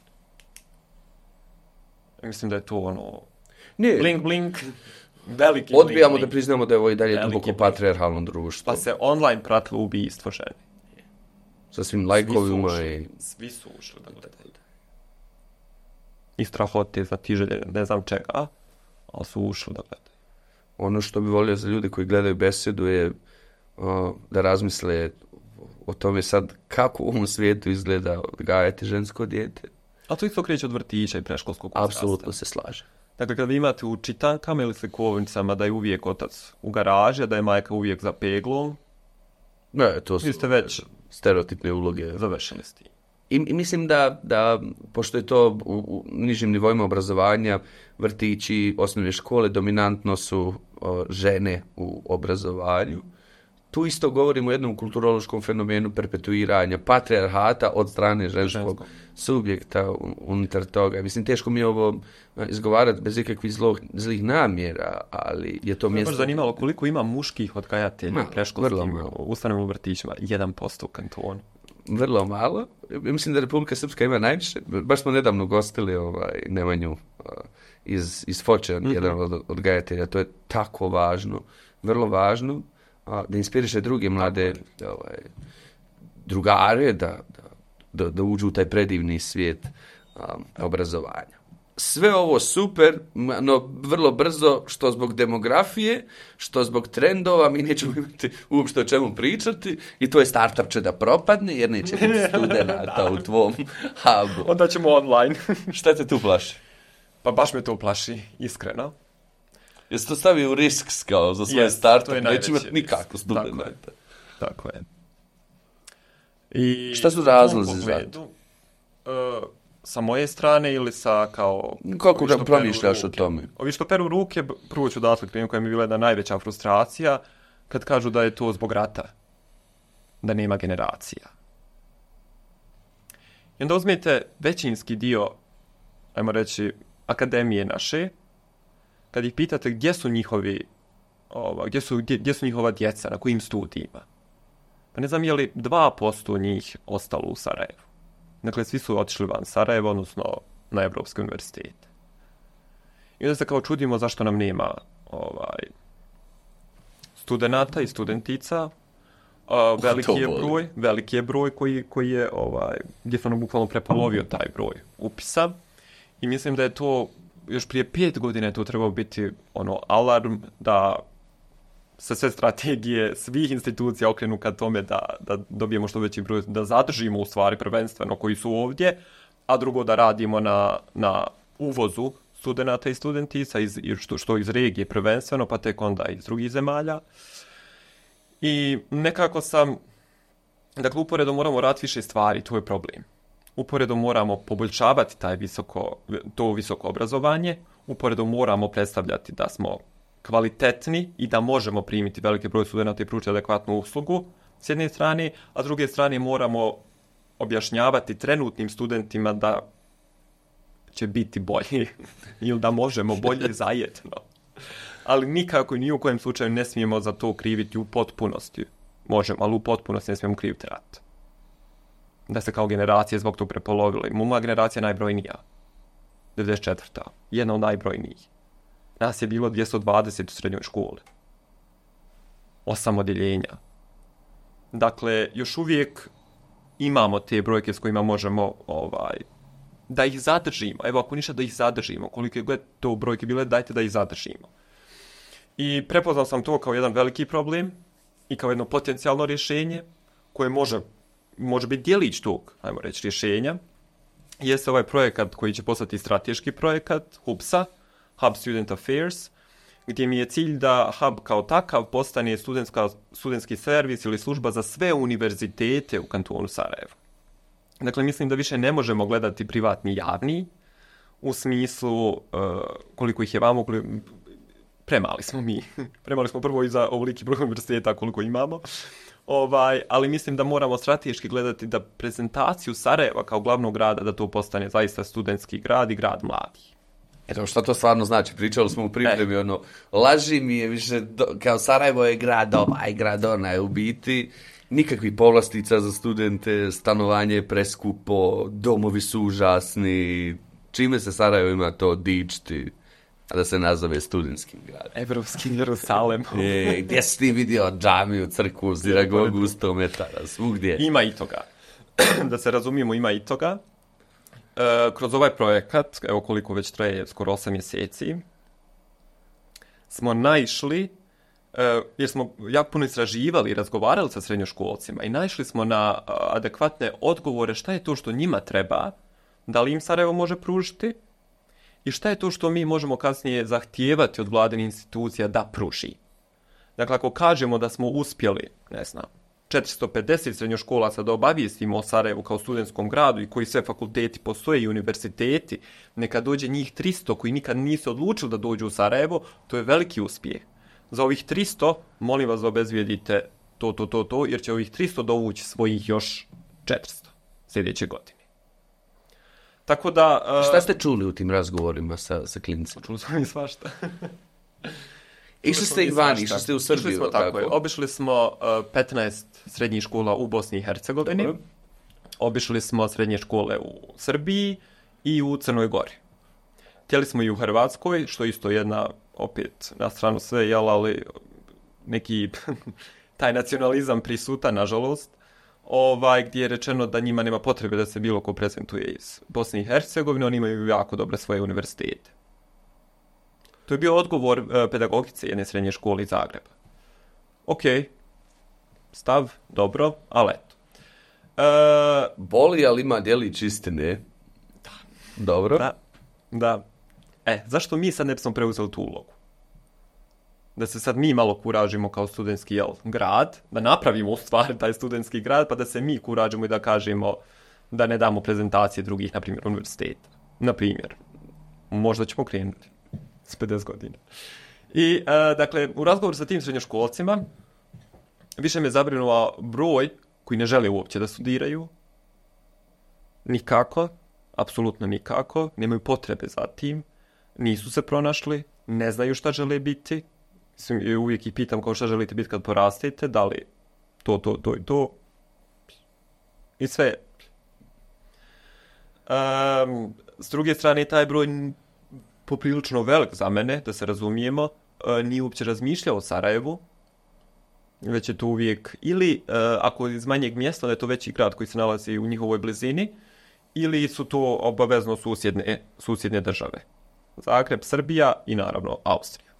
Mislim da je to blink, blink, veliki odbijamo blink, da priznamo da je ovo i dalje duboko patrijarhalno društvo. Pa se online pratilo ubijstvo žene. Sa svim lajkovima Svi su ušli da gledaju. I strahote, znatiželje, ne znam čega, ali su ušli da gledaju. Ono što bi volio za ljude koji gledaju besedu je da razmisle o tome sad kako u ovom svijetu izgleda odgajati žensko dijete. A to isto kreće od vrtića i predškolskog uzrasta. Apsolutno se slaže. Dakle, kada vi imate u čitankama ili slikovnicama da je uvijek otac u garaži, a da je majka uvijek za peglom, to su vi ste već stereotipne uloge. Završili s tim. I mislim da, pošto je to u nižim nivoima obrazovanja, vrtići, osnovne škole, dominantno su žene u obrazovanju. Tu isto govorimo o jednom kulturološkom fenomenu perpetuiranja patrijarhata od strane ženskog subjekta unutar toga. Mislim, teško mi je ovo izgovarati bez ikakvih zlih namjera, ali je to mjesto... Me baš zanimalo koliko ima muških odgajatelja u predškolskim ustanovama u vrtićima. 1% u kantonu. Vrlo malo. Mislim da Republika Srpska ima najviše. Baš smo nedavno gostili Nemanju iz Foče, jedan od odgajatelja. To je tako važno, vrlo važno, da inspiriše druge mlade drugare da uđu u taj predivni svijet obrazovanja. Sve ovo super, no vrlo brzo, što zbog demografije, što zbog trendova, mi nećemo imati uopšte o čemu pričati i to je startup će da propadne jer neće biti studenata u tvom hubu. Onda ćemo online. Šta te tu plaši? Pa baš me to plaši, iskreno. Jesi to stavio u risk kao za svoje startup? Neće imati nikako studenata. Tako je. I šta su razlozi za to? Sa moje strane ili sa kao... Kako da promišljaš o tome? Ovi što peru ruke, prvo ću dati primjer koja mi je bila jedna najveća frustracija kad kažu da je to zbog rata. Da nema generacija. I onda uzmete većinski dio, ajmo reći, akademije naše, kad ih pitate gdje su njihovi, gdje su njihova djeca, na kojim studijima. Pa ne znam je li 2% njih ostalo u Sarajevu. Dakle, svi su otišli van Sarajeva, odnosno na Evropske univerzitete. I onda se kao čudimo zašto nam nema studenata i studentica. Veliki je broj koji je gdje sam bukvalno prepolovio taj broj upisa. I mislim da je to još prije 5 godina je to trebao biti alarm da se sve strategije svih institucija okrenu ka tome da dobijemo što veći broj, da zadržimo u stvari prvenstveno koji su ovdje, a drugo da radimo na uvozu studenata i studentica što iz regije prvenstveno, pa tek onda iz drugih zemalja. I nekako dakle, uporedo moramo raditi više stvari, to je problem. Uporedo moramo poboljšavati to visoko obrazovanje, uporedo moramo predstavljati da smo kvalitetni i da možemo primiti velike broj studenata i pružiti adekvatnu uslugu s jedne strane, a s druge strane moramo objašnjavati trenutnim studentima da će biti bolji ili da možemo bolje zajedno. Ali nikako i ni u kojem slučaju ne smijemo za to kriviti u potpunosti. Možemo, ali u potpunosti ne smijemo kriviti rat. Da se kao generacije zbog toga prepolovili. Moja generacija je najbrojnija. 94. Jedna od najbrojnijih. Nas je bilo 220 u srednjoj školi. 8 odjeljenja. Dakle, još uvijek imamo te brojke s kojima možemo da ih zadržimo. Evo, ako ništa da ih zadržimo. Koliko je to brojke bile, dajte da ih zadržimo. I prepoznao sam to kao jedan veliki problem i kao jedno potencijalno rješenje koje može biti djelić tog, ajmo reći, rješenja. Jeste ovaj projekat koji će postati strateški projekat HUBS-a, Hub Student Affairs, gdje mi je cilj da Hub kao takav postane studentski servis ili služba za sve univerzitete u kantonu Sarajevo. Dakle, mislim da više ne možemo gledati privatni i javni, u smislu koliko ih je vamo, premali smo mi. Premali smo prvo i za ovoliki broj univerziteta koliko imamo. Ali mislim da moramo strateški gledati da prezentaciju Sarajeva kao glavnog grada, da to postane zaista studentski grad i grad mladih. Eto, šta to stvarno znači? Pričali smo u pripremi, laži mi je više, kao Sarajevo je grad ovaj, grad onaj, u biti nikakvih povlastica za studente, stanovanje je preskupo, domovi su užasni, čime se Sarajevo ima to dičiti, a da se nazove studentskim gradom. Evropski Jerusalem. Gdje si ti vidio džamiju, crkvu, sinagogu, 100 metara, svugdje? Ima i toga. Da se razumijemo, ima i toga. Kroz ovaj projekat, evo koliko već traje, skoro 8 mjeseci, smo naišli, jer smo jako puno istraživali i razgovarali sa srednjoškolcima i naišli smo na adekvatne odgovore šta je to što njima treba, da li im Sarajevo može pružiti i šta je to što mi možemo kasnije zahtijevati od vladinih institucija da pruži. Dakle, ako kažemo da smo uspjeli, ne znam, 450 srednjoškolaca da obavijestimo o Sarajevu kao studentskom gradu i koji sve fakulteti postoje i univerziteti, neka dođe njih 300 koji nikad nisu odlučili da dođu u Sarajevo, to je veliki uspjeh. Za ovih 300, molim vas da obezvijedite to, jer će ovih 300 dovući svojih još 400 sljedeće godine. Tako da... Šta ste čuli u tim razgovorima sa klincima? Čuli smo mi svašta. Išli ste i vani, išli ste u Srbiju. Išli smo tako je. Obišli smo 15 srednjih škola u Bosni i Hercegovini. Dobro. Obišli smo srednje škole u Srbiji i u Crnoj Gori. Htjeli smo i u Hrvatskoj, što isto jedna, opet, na stranu sve, ali neki taj nacionalizam prisutan, nažalost, gdje je rečeno da njima nema potrebe da se bilo ko prezentuje iz Bosne i Hercegovine, oni imaju jako dobre svoje univerzitete. To je bio odgovor pedagogice jedne srednje škole iz Zagreba. Ok, stav, dobro, ali eto. Boli, ali ima djelić istine. Da. Dobro. Da. Zašto mi sad ne bismo preuzeli tu ulogu? Da se sad mi malo kuražimo kao studentski grad, da napravimo u stvari taj studentski grad, pa da se mi kuražimo i da kažemo da ne damo prezentacije drugih, na primjer, univerziteta. Na primjer. Možda ćemo krenuti s 50 godina. I, dakle, u razgovoru sa tim srednjoškolcima više me zabrinuo broj koji ne žele uopće da studiraju. Nikako, apsolutno nikako, nemaju potrebe za tim, nisu se pronašli, ne znaju šta žele biti. Uvijek ih pitam kao šta želite biti kad porastete, da li to. I sve. S druge strane, taj broj poprilično velik za mene, da se razumijemo, nije uopće razmišljao o Sarajevu, već je to uvijek, ili ako iz manjeg mjesta, da je to veći grad koji se nalazi u njihovoj blizini, ili su to obavezno susjedne države. Zagreb, Srbija i naravno Austrija.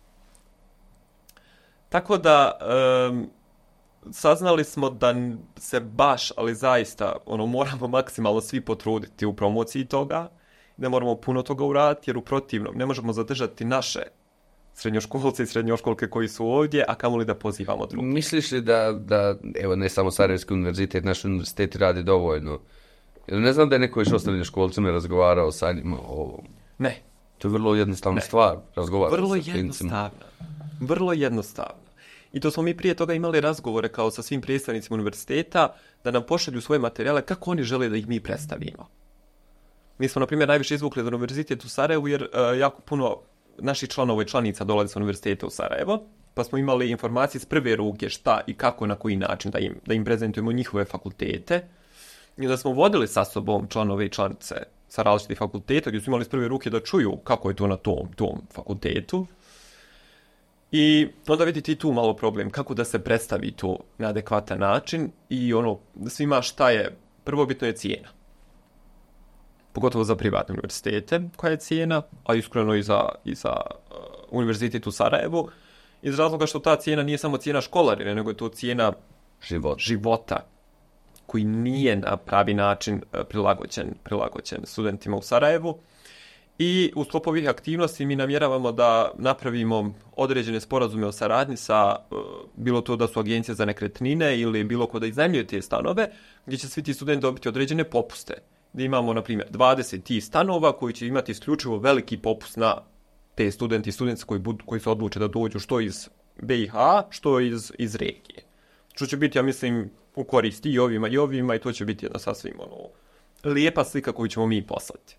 Tako da saznali smo da se baš, ali zaista, moramo maksimalno svi potruditi u promociji toga, da moramo puno toga uraditi, jer u protivnom ne možemo zadržati naše srednjoškolce i srednjoškolke koji su ovdje, a kamoli da pozivamo drugi. Misliš li da evo, ne samo Sarajevski univerzitet, naš univerzitet radi dovoljno? Jer ne znam da je neko išao srednjoškolcima razgovarao sa njima o ovom. Ne. To je vrlo jednostavna stvar, razgovarati sa klincima. Vrlo jednostavno. I to smo mi prije toga imali razgovore kao sa svim predstavnicima univerziteta, da nam pošalju svoje materijale kako oni žele da ih mi predstavimo. Mi smo, na primjer, najviše izvukli za univerzitet u Sarajevu, jer jako puno naših članova i članica dolazi sa univerziteta u Sarajevo, pa smo imali informacije s prve ruke šta i kako, na koji način da im prezentujemo njihove fakultete. I da smo vodili sa sobom članove i članice sa različitih fakulteta, gdje su imali s prve ruke da čuju kako je to na tom fakultetu. I onda vidite i tu malo problem, kako da se predstavi to na adekvatan način i svima šta je, prvobitno je cijena. Pogotovo za privatne univerzitete, koja je cijena, a iskreno i za univerzitet u Sarajevu, iz razloga što ta cijena nije samo cijena školarine, nego je to cijena života koji nije na pravi način prilagođen studentima u Sarajevu. I u sklopu ovih aktivnosti mi namjeravamo da napravimo određene sporazume o saradnji sa, bilo to da su agencije za nekretnine ili bilo ko da iznajmljuje te stanove, gdje će svi ti studenti dobiti određene popuste. Gdje imamo, na primjer, 20 tih stanova koji će imati isključivo veliki popust na te studenti i studentice koji se odluče da dođu što iz BiH, što iz regije. Što će biti, ja mislim, u korist i ovima i to će biti jedna sasvim lijepa slika koju ćemo mi poslati.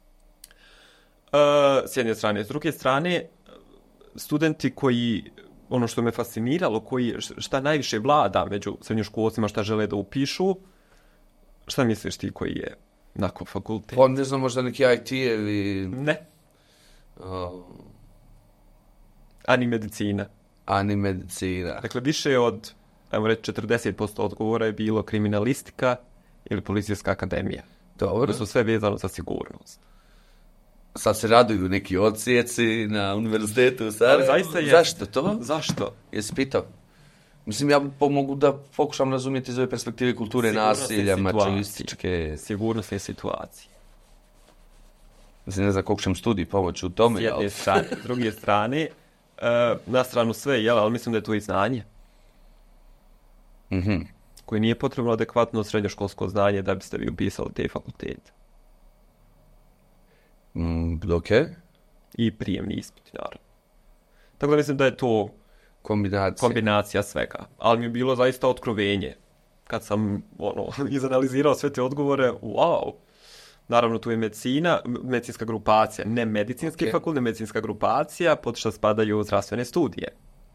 S jedne strane. S druge strane, studenti koji, što me fasciniralo, šta najviše vlada među srednjoškolcima, šta žele da upišu, šta misliš ti koji je nakon fakulteta? Pa ne znam, možda neki IT ili... Ne. Ani medicina. Dakle, više od, ajmo reći, 40% odgovora je bilo kriminalistika ili policijska akademija. Dobro. To su sve vezano za sigurnost. Sad se raduju neki odsjeci na univerzitetu u Sarajevu. Zaista je. Zašto to? Zašto? Jesi pitao? Mislim, ja mogu da pokušam razumjeti iz ove perspektive kulture nasilja, mačilističke... Sigurnosne situacije. Mislim, ne znam koliko ćem studij pomoći u tome. S jedne strane. S druge strane, na stranu sve, ali mislim da je to i znanje. Mm-hmm. koje nije potrebno adekvatno srednjoškolsko znanje da biste vi upisali te fakultete. Ok. I prijemni ispit, naravno. Tako da mislim da je to kombinacija svega. Ali mi je bilo zaista otkrovenje. Kad sam izanalizirao sve te odgovore, wow. Naravno, tu je medicina, medicinska grupacija, ne medicinski fakultet, medicinska grupacija, pod što spadaju zdravstvene studije.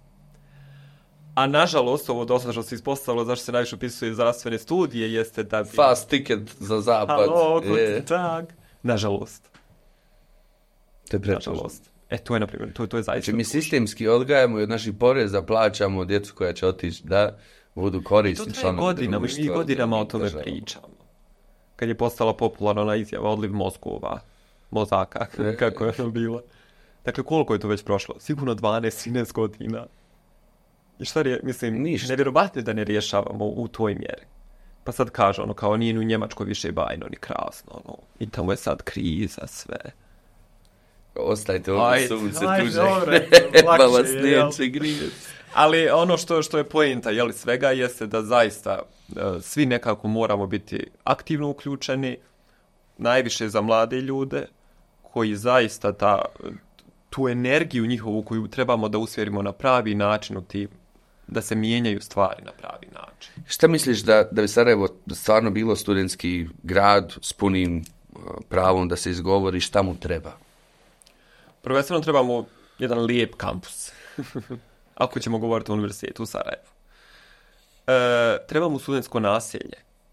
A nažalost, ovo dosta što se ispostavilo zašto se najviše upisuje zdravstvene studije, jeste da bi... Fast ticket za zapad. Halo, guten Tag. Nažalost. To je nažalost. To je, na primjer, to je zaista... Znači, mi sistemski odgajamo i od naših poreza plaćamo djecu koja će otići da budu korisni članovi društva. I godinama o tome pričamo. Kad je postala popularna ona izjava odliv mozaka, kako je to bilo. Dakle, koliko je to već prošlo? Sigurno 12-13 godina. I šta je, mislim, nevjerovatno da ne rješavamo u toj mjeri. Pa sad kaže, kao nije u Njemačkoj više bajno ni krasno, i tamo je sad kriza, sve. Ostajte ovdje sunce tuže, pa vas neće grijeti. Ali ono što je poenta svega jeste da zaista svi nekako moramo biti aktivno uključeni, najviše za mlade ljude koji zaista tu energiju njihovu koju trebamo da usmjerimo na pravi način u tim, da se mijenjaju stvari na pravi način. Šta misliš da bi Sarajevo stvarno bilo studentski grad s punim pravom da se izgovori šta mu treba? Prvenstveno trebamo jedan lijep kampus. Ako ćemo govoriti o univerzitetu u Sarajevu. Trebamo studentsko naselje.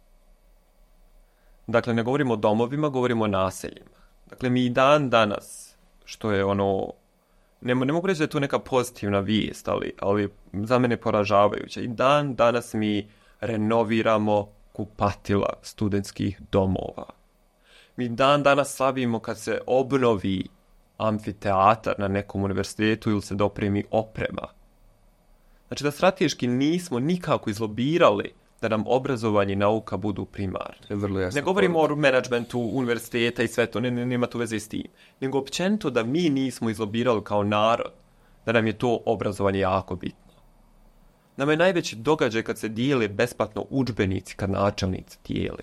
Dakle, ne govorimo o domovima, govorimo o naseljima. Dakle, mi i dan danas, što je ne mogu reći da je to neka pozitivna vijest, ali za mene poražavajuća. I dan danas mi renoviramo kupatila studentskih domova. Mi dan danas slavimo kad se obnovi amfiteatar na nekom univerzitetu ili se dopremi oprema. Znači da strateški nismo nikako izlobirali da nam obrazovanje i nauka budu primarne. Ne govorimo o menadžmentu univerziteta i sve to, nema tu veze s tim. Nego općenito da mi nismo izlobirali kao narod da nam je to obrazovanje jako bitno. Nama je najveći događaj kad se dijele besplatno udžbenici, kad načelnici dijele.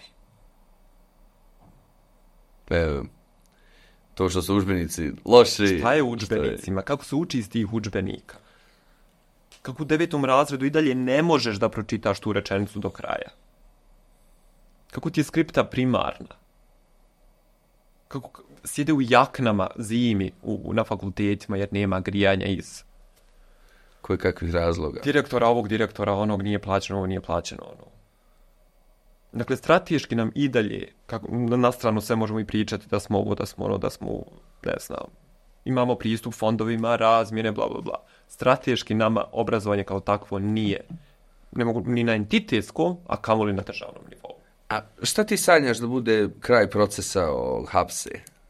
To što su udžbenici loši. Šta je u udžbenicima? Kako se uči iz tih udžbenika? Kako u 9. razredu i dalje ne možeš da pročitaš tu rečenicu do kraja? Kako ti je skripta primarna? Kako sjede u jaknama zimi na fakultetima jer nema grijanja iz... Koje kakvih razloga? Direktora ovog, direktora onog, nije plaćeno ovo, nije plaćeno ono. Dakle, strateški nam i dalje, na stranu sve možemo i pričati da smo ovo, da smo, ne znam, imamo pristup fondovima, razmjene, bla, bla, bla. Strateški nama obrazovanje kao takvo nije, ne mogu ni na entitetskom, a kamoli na državnom nivou. A šta ti sanjaš da bude kraj procesa o hapse?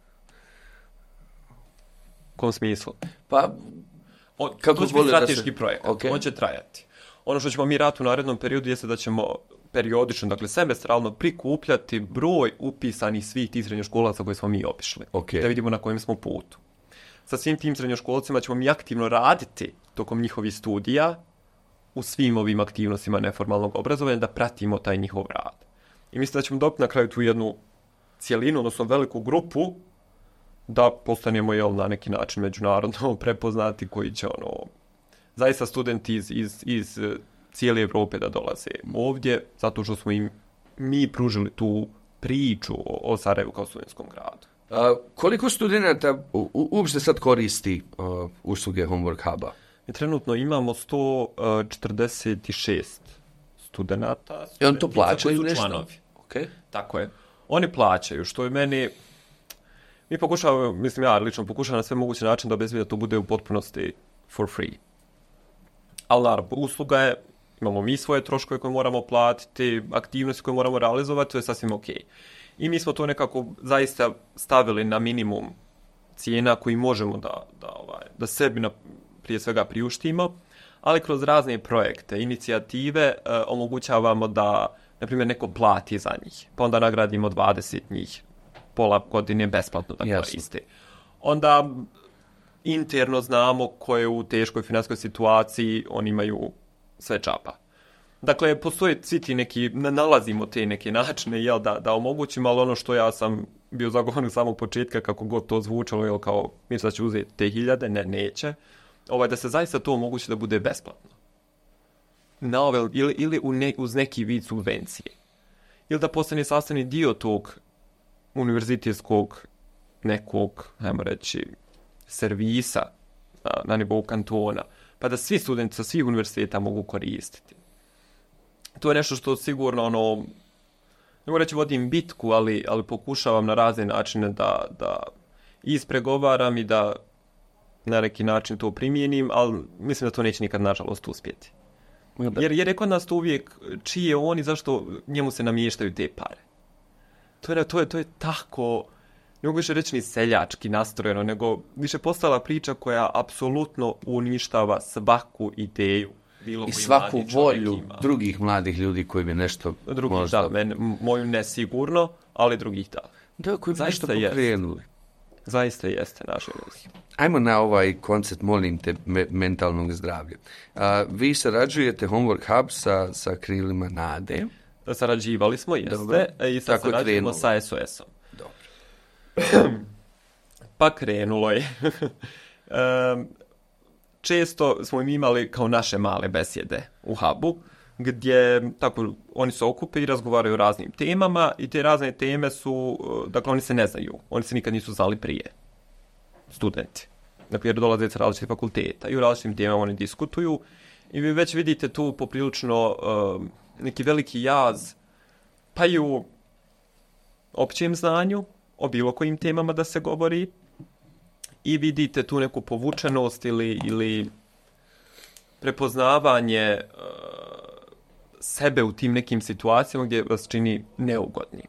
U kom smislu? Pa, kako će biti strateški projekat? Okay. On će trajati. Ono što ćemo mi raditi u narednom periodu jeste da ćemo periodično, dakle semestralno, prikupljati broj upisanih svih tih srednjoškolaca koje smo mi obišli. Okay. Da vidimo na kojem smo putu. Sa svim tim srednjoškolcima ćemo mi aktivno raditi tokom njihovih studija u svim ovim aktivnostima neformalnog obrazovanja da pratimo taj njihov rad. I mislim da ćemo dobiti na kraju tu jednu cijelinu, odnosno veliku grupu da postanemo na neki način međunarodno prepoznati koji će zaista studenti iz cijele Evrope da dolaze ovdje, zato što smo im mi pružili tu priču o Sarajevu kao studentskom gradu. Koliko studenta uopšte sad koristi usluge Homework Huba? Mi trenutno imamo 146 studenata. I on to plaćaju nešto? Okay. Tako je. Oni plaćaju, što je meni... Mi pokušavamo, ja lično pokušavam na sve moguće način da obezbedi da to bude u potpunosti for free. Ali naravno, usluga je, imamo mi svoje troškove koje moramo platiti, aktivnosti koje moramo realizovati, to je sasvim ok. I mi smo to nekako zaista stavili na minimum cijena koji možemo da sebi prije svega priuštimo, ali kroz razne projekte, inicijative omogućavamo da, na primjer, neko plati za njih, pa onda nagradimo 20 njih, pola godine besplatno da koriste. Onda interno znamo ko je u teškoj financijskoj situaciji, oni imaju sve čapa. Dakle, postoje svi ti neki, nalazimo te neke načine, jel, da omogućimo, ali ono što ja sam bio zagovornik samog početka, kako god to zvučalo, jel, kao, mislim da će uzeti te 1000, neće, da se zaista to omogući da bude besplatno. Ili uz neki vid subvencije. Ili da postane sastavni dio tog univerzitetskog nekog, ajmo reći, servisa na nivou kantona, pa da svi studenti sa svih univerziteta mogu koristiti. To je nešto što sigurno, ne mogu reći vodim bitku, ali pokušavam na razne načine da ispregovaram i da na neki način to primijenim, ali mislim da to neće nikad, nažalost, uspjeti. Jer je kod nas to uvijek čije on i zašto njemu se namještaju te pare. To je tako, ne mogu više reći ni seljački nastrojeno, nego više postala priča koja apsolutno uništava svaku ideju. I svaku volju drugih mladih ljudi koji bi nešto možda... Moju nesigurno, ali drugih da. Da, koji bi nešto pokrenuli. Zaista jeste, nažalost. Ajmo na ovaj koncept, molim te, mentalnog zdravlja. Vi sarađujete Homework Hub sa Krilima nade. Sarađivali smo, jeste. Dobro. I sad sarađujemo sa SOS-om. Dobro. Pa krenulo je. Često smo im imali kao naše male besjede u Hubu, gdje tako oni se okupe i razgovaraju o raznim temama i te razne teme su, dakle oni se ne znaju, oni se nikad nisu znali prije, studenti. Dakle, dolaze sa različitih fakulteta i u različitim temama oni diskutuju i vi već vidite tu poprilično neki veliki jaz, pa i u općem znanju o bilo kojim temama da se govori i vidite tu neku povučenost ili prepoznavanje sebe u tim nekim situacijama gdje vas čini neugodnim.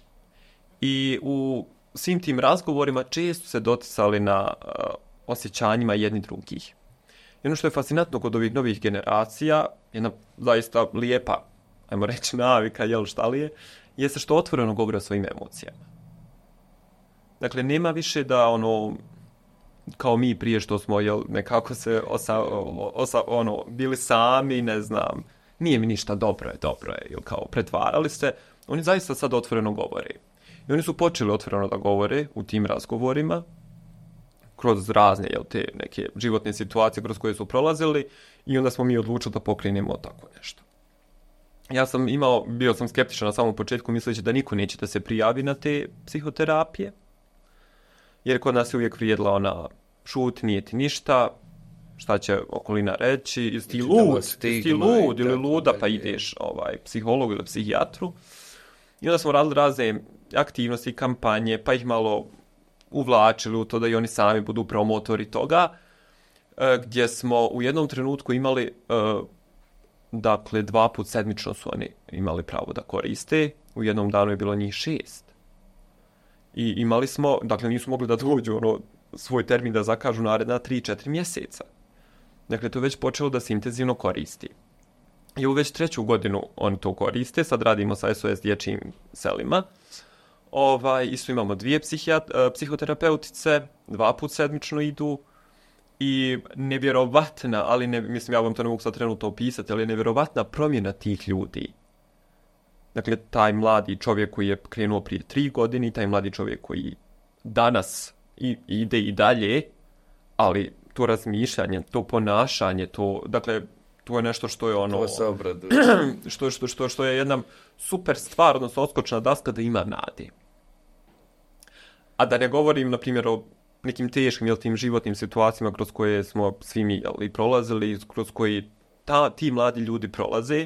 I u svim tim razgovorima često se doticali na osjećanjima jedni drugih. I ono što je fascinantno kod ovih novih generacija, jedna zaista lijepa, ajmo reći, navika, jel šta li je, jeste što otvoreno govore o svojim emocijama. Dakle, nema više da kao mi prije što smo nekako se bili sami, ne znam, nije mi ništa, dobro je, ili kao pretvarali se, oni zaista sad otvoreno govore. I oni su počeli otvoreno da govore u tim razgovorima, kroz razne te neke životne situacije kroz koje su prolazili i onda smo mi odlučili da pokrenemo tako nešto. Ja sam bio sam skeptičan na samom početku misleći da niko neće da se prijavi na te psihoterapije, jer kod nas je uvijek vrijedila ona šut, nije ti ništa, šta će okolina reći, jesi ti lud ili luda, pa ideš psihologu ili psihijatru. I onda smo radili razne aktivnosti, kampanje, pa ih malo uvlačili u to da i oni sami budu promotori toga, gdje smo u jednom trenutku imali, dakle, 2 puta sedmično su oni imali pravo da koriste, u jednom danu je bilo njih 6. I imali smo, dakle, nisu mogli da dođu svoj termin da zakažu naredna 3-4 mjeseca. Dakle, to je već počelo da se intenzivno koristi. I u već 3. godinu oni to koriste, sad radimo sa SOS dječjim selima. Isto imamo 2 psihoterapeutice, 2 puta sedmično idu i nevjerovatna, ali mislim, ja vam to ne mogu sad trenutno opisati, ali nevjerovatna promjena tih ljudi. Dakle, taj mladi čovjek koji je krenuo prije 3 godine i taj mladi čovjek koji danas ide i dalje, ali to razmišljanje, to ponašanje, dakle, to je nešto što je To se obraduje. što je jedna super stvar, odnosno odskočna daska da ima nade. A da ne govorim, na primjer, o nekim teškim tim životnim situacijama kroz koje smo svi mi prolazili, kroz koji ti mladi ljudi prolaze,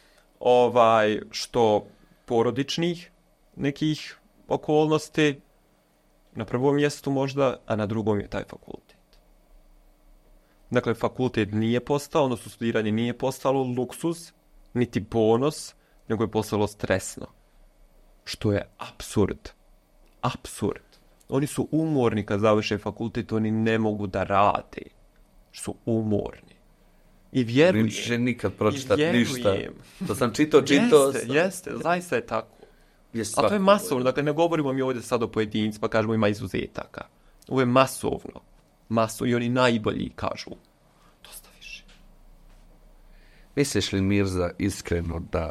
što porodičnih nekih okolnosti, na prvom mjestu možda, a na drugom je taj fakultet. Dakle, fakultet nije postao, odnosno studiranje nije postalo luksuz, niti ponos, nego je postalo stresno. Što je apsurd. Apsurd. Oni su umorni kad završe fakultet, oni ne mogu da rade. Su umorni. I vjerujem. Neće nikad pročitati ništa. To sam čitao. Jeste, zaista je tako. A to je masovno, dakle ne govorimo mi ovdje sad o pojedinci, pa kažemo ima izuzetaka. Ovo je masovno. I oni najbolji kažu dosta više. Misliš li, Mirza, iskreno da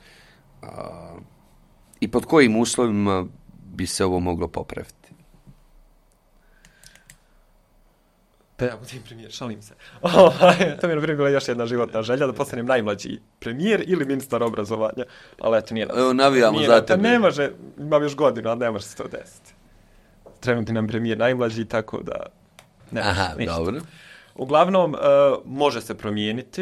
i pod kojim uslovima bi se ovo moglo popraviti? Da ja budem premijer, šalim se. To mi je bila još jedna životna želja, da postanem najmlađi premijer ili ministar obrazovanja. Ali eto, nije nas. Evo, navijamo za tebe. Ne može, imam još godinu, ali ne može se to desiti. Trenutni nam premijer najmlađi, tako da ne može. Aha, ništa. Dobro. Uglavnom, može se promijeniti.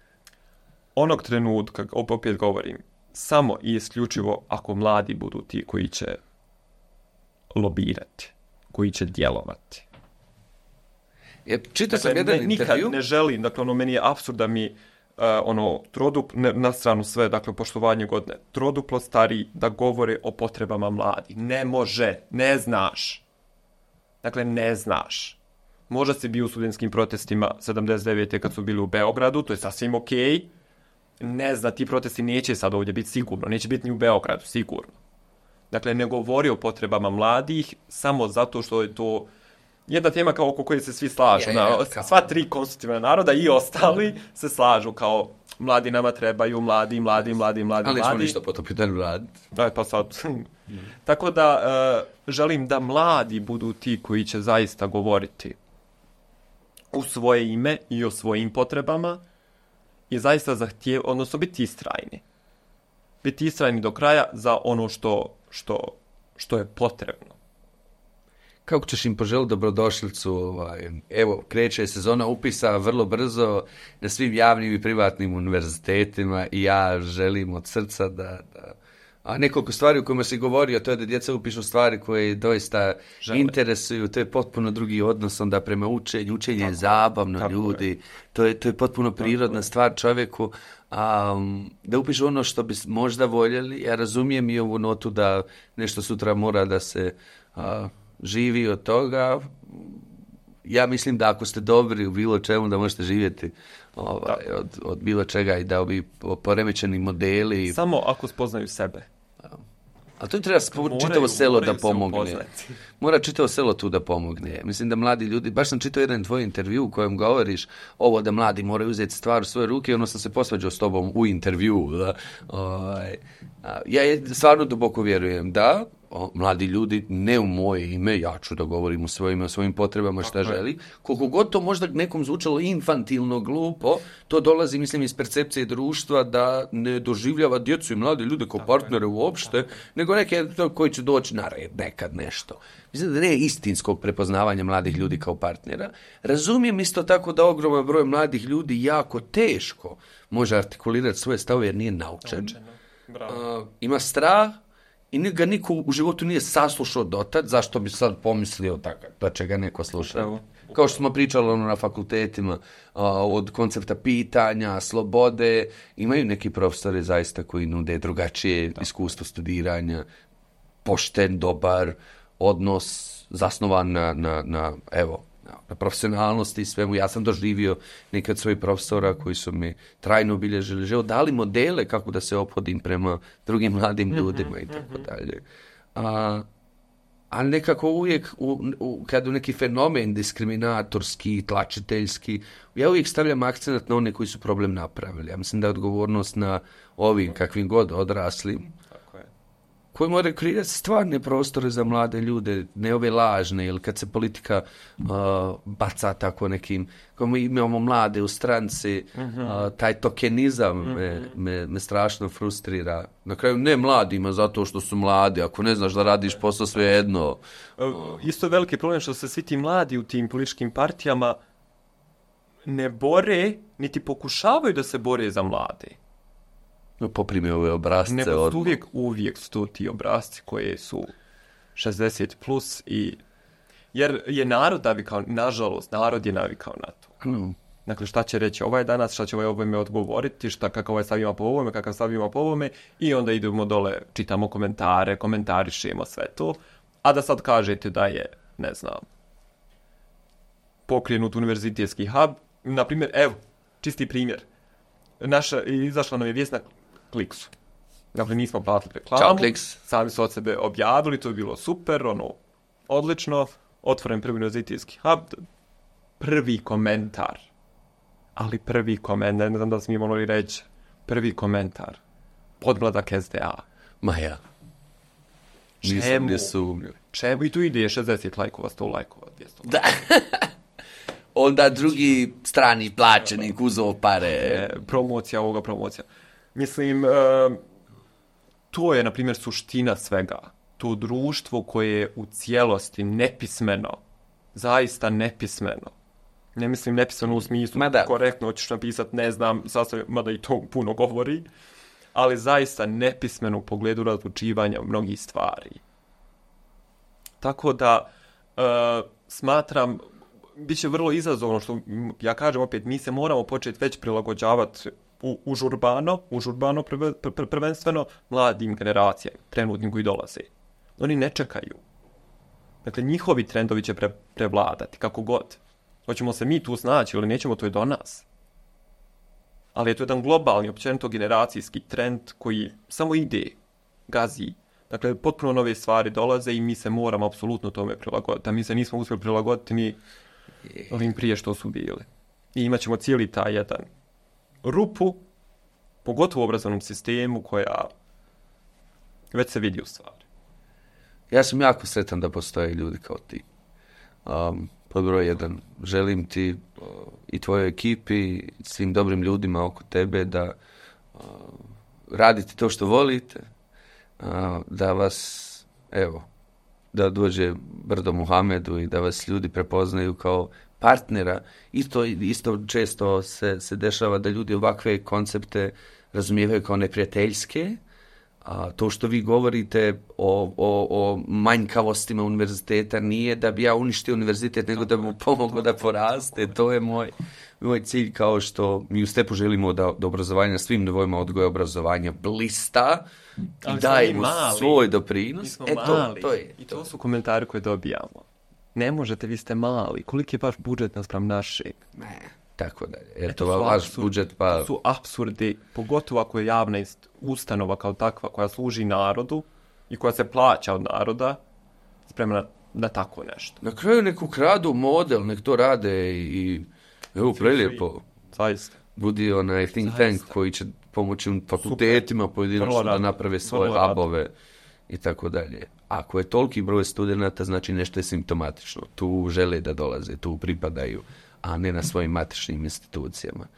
Onog trenutka, opet govorim, samo i isključivo ako mladi budu ti koji će lobirati, koji će djelovati. Čitao sam jedan intervju. Nikad ne želim, dakle, meni je apsurd da mi na stranu sve, dakle, poštovanje godine, troduplo stari da govore o potrebama mladih. Ne može, ne znaš. Dakle, ne znaš. Možda si bio u studentskim protestima 79. kad su bili u Beogradu, to je sasvim okej. Ne zna, ti protesti neće sad ovdje biti sigurno, neće biti ni u Beogradu, sigurno. Dakle, ne govori o potrebama mladih samo zato što je to jedna tema kao oko koje se svi slažu. Sva tri konstitutivna naroda i ostali se slažu kao mladi nama trebaju, mladi. Ali nismo ništa po to pitanju raditi. Pa sad. Tako da želim da mladi budu ti koji će zaista govoriti u svoje ime i o svojim potrebama i zaista odnosno biti istrajni. Biti istrajni do kraja za ono što je potrebno. Kako ćeš im poželiti dobrodošlicu? Evo, kreće sezona upisa vrlo brzo na svim javnim i privatnim univerzitetima i ja želim od srca da a nekoliko stvari u kojima si govorio, to je da djeca upišu stvari koje doista interesuju, to je potpuno drugi odnos onda prema učenju. Učenje je zabavno, ljudi, to je potpuno prirodna stvar čovjeku. Da upišu ono što bi možda voljeli. Ja razumijem i ovu notu da nešto sutra mora da se živi od toga. Ja mislim da ako ste dobri u bilo čemu da možete živjeti od bilo čega i da ovi poremećeni modeli. Samo ako spoznaju sebe. Ali to treba čitavo selo da pomogne. Mora čitavo selo tu da pomogne. Mislim da mladi ljudi, baš sam čitao jedan tvoj intervju u kojem govoriš ovo da mladi moraju uzeti stvar u svoje ruke i ono sam se posvađao s tobom u intervju. Ja stvarno duboko vjerujem da mladi ljudi, ne u moje ime, ja ću da govorim u svojim potrebama šta želi, koliko god to možda nekom zvučalo infantilno, glupo, to dolazi, mislim, iz percepcije društva da ne doživljava djecu i mlade ljude kao partnere uopšte, nego neke koji će doći na red nekad nešto. Mislim da ne je istinskog prepoznavanja mladih ljudi kao partnera. Razumijem isto tako da ogroman broj mladih ljudi jako teško može artikulirati svoje stavove jer nije naučen. Ima strah, i ga niko u životu nije saslušao dotad, zašto bi sad pomislio da će ga neko slušati. Kao što smo pričali na fakultetima, od koncepta pitanja, slobode, imaju neki profesori zaista koji nude drugačije iskustvo studiranja, pošten, dobar odnos, zasnovan na profesionalnosti i svemu. Ja sam doživio nekad svojih profesora koji su mi trajno obilježili život, dali modele kako da se ophodim prema drugim mladim ljudima i tako dalje. Ali nekako uvijek, kad u neki fenomen diskriminatorski, tlačiteljski, ja uvijek stavljam akcent na one koji su problem napravili. Ja mislim da je odgovornost na ovim kakvim god odraslim, koji moraju kreirati stvarne prostore za mlade ljude, ne ove lažne, ili kad se politika baca tako nekim, kao mi imamo mlade u stranci, taj tokenizam me strašno frustrira. Na kraju ne mladima zato što su mladi, ako ne znaš da radiš posao sve jedno. Isto je veliki problem što se svi ti mladi u tim političkim partijama ne bore, niti pokušavaju da se bore za mlade. Poprime ove obrazce. Nego uvijek su to ti obrazci koje su 60 plus jer je narod navikao, nažalost, narod je navikao na to. Dakle, šta će reći ovaj danas, šta će ovaj ovome odgovoriti, kakav ovaj stav ima po ovome, kakav stav ima po ovome i onda idemo dole, čitamo komentare, komentarišemo sve to, a da sad kažete da je, ne znam, pokrenut univerzitetski hub, na primjer, evo, čisti primjer, izašla nam je vijest na Kliksu. Dakle, nismo platili reklamu. Ćao, Kliks. Sami su od sebe objavili, to je bilo super, odlično. Otvoren prvi univerzitetski hub. Prvi komentar. ali prvi komentar, ne znam da smo imali reći, prvi komentar, podmladak SDA. Ma ja. Nisam ne sumnio. Čemu? I tu ide 60 lajkova, 100 lajkova, 200 lajkova. Da. Onda drugi strani plaćenik uzeo pare. Promocija ovoga, promocija. Mislim, to je, na primjer, suština svega. To društvo koje je u cijelosti nepismeno, zaista nepismeno. Ne mislim nepismeno u smislu korektno, hoćeš napisati, ne znam, sastav, mada i to puno govori, ali zaista nepismeno u pogledu razlučivanja mnogih stvari. Tako da, smatram, bit će vrlo izazovno, što ja kažem opet, mi se moramo početi već prilagođavati užurbano prvenstveno mladim generacijama, trenutnim koji dolaze. Oni ne čekaju. Dakle, njihovi trendovi će prevladati, kako god. Hoćemo se mi tu snaći ili nećemo, to je do nas. Ali je to jedan globalni, općenito generacijski trend koji samo ide, gazi. Dakle, potpuno nove stvari dolaze i mi se moramo apsolutno tome prilagoditi. A mi se nismo uspjeli prilagoditi ni ovim prije što su bili. I imat ćemo cijeli taj jedan rupu, pogotovo u obrazovnom sistemu, koja već se vidi u stvari. Ja sam jako sretan da postoje ljudi kao ti. Pod broj 1, želim ti i tvojoj ekipi, i svim dobrim ljudima oko tebe da radite to što volite, da vas, da dođe brdo Muhamedu i da vas ljudi prepoznaju kao partnera. Isto često se dešava da ljudi ovakve koncepte razumijevaju kao neprijateljske. To što vi govorite o manjkavostima univerziteta nije da bi ja uništio univerzitet, nego da bi mu pomogao da poraste. To je moj cilj, kao što mi u Stepu želimo da obrazovanje na svim nivoima odgoja obrazovanja blista i dajemo svoj doprinos. I to su komentari koje dobijamo. Ne možete, vi ste mali. Koliki je vaš budžet naspram našeg? Ne. Tako dalje. Vaš budžet pa... To su apsurdi, pogotovo ako je javna ustanova kao takva koja služi narodu i koja se plaća od naroda, spremna na tako nešto. Na kraju neku kradu model, nek to rade i evo, prelijepo. Zaista. Budi onaj think tank koji će pomoći fakultetima pojedinačno da naprave svoje hubove i tako dalje. Ako je toliki broj studenata, znači nešto je simptomatično. Tu žele da dolaze, tu pripadaju, a ne na svojim matičnim institucijama.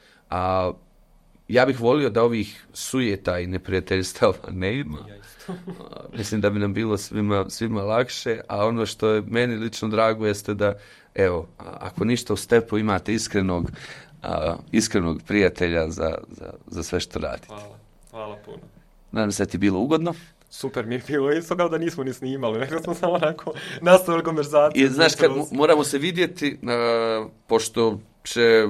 Ja bih volio da ovih sujeta i neprijateljstava ne ima. Mislim da bi nam bilo svima lakše, a ono što je meni lično drago jeste da, evo, ako ništa u Stepu imate iskrenog prijatelja za sve što radite. Hvala puno. Nadam se da ti je bilo ugodno. Super mi je bilo, isto kao da nismo ni snimali, nego smo samo onako nastavili konverzaciju. I znaš, kad moramo se vidjeti, pošto će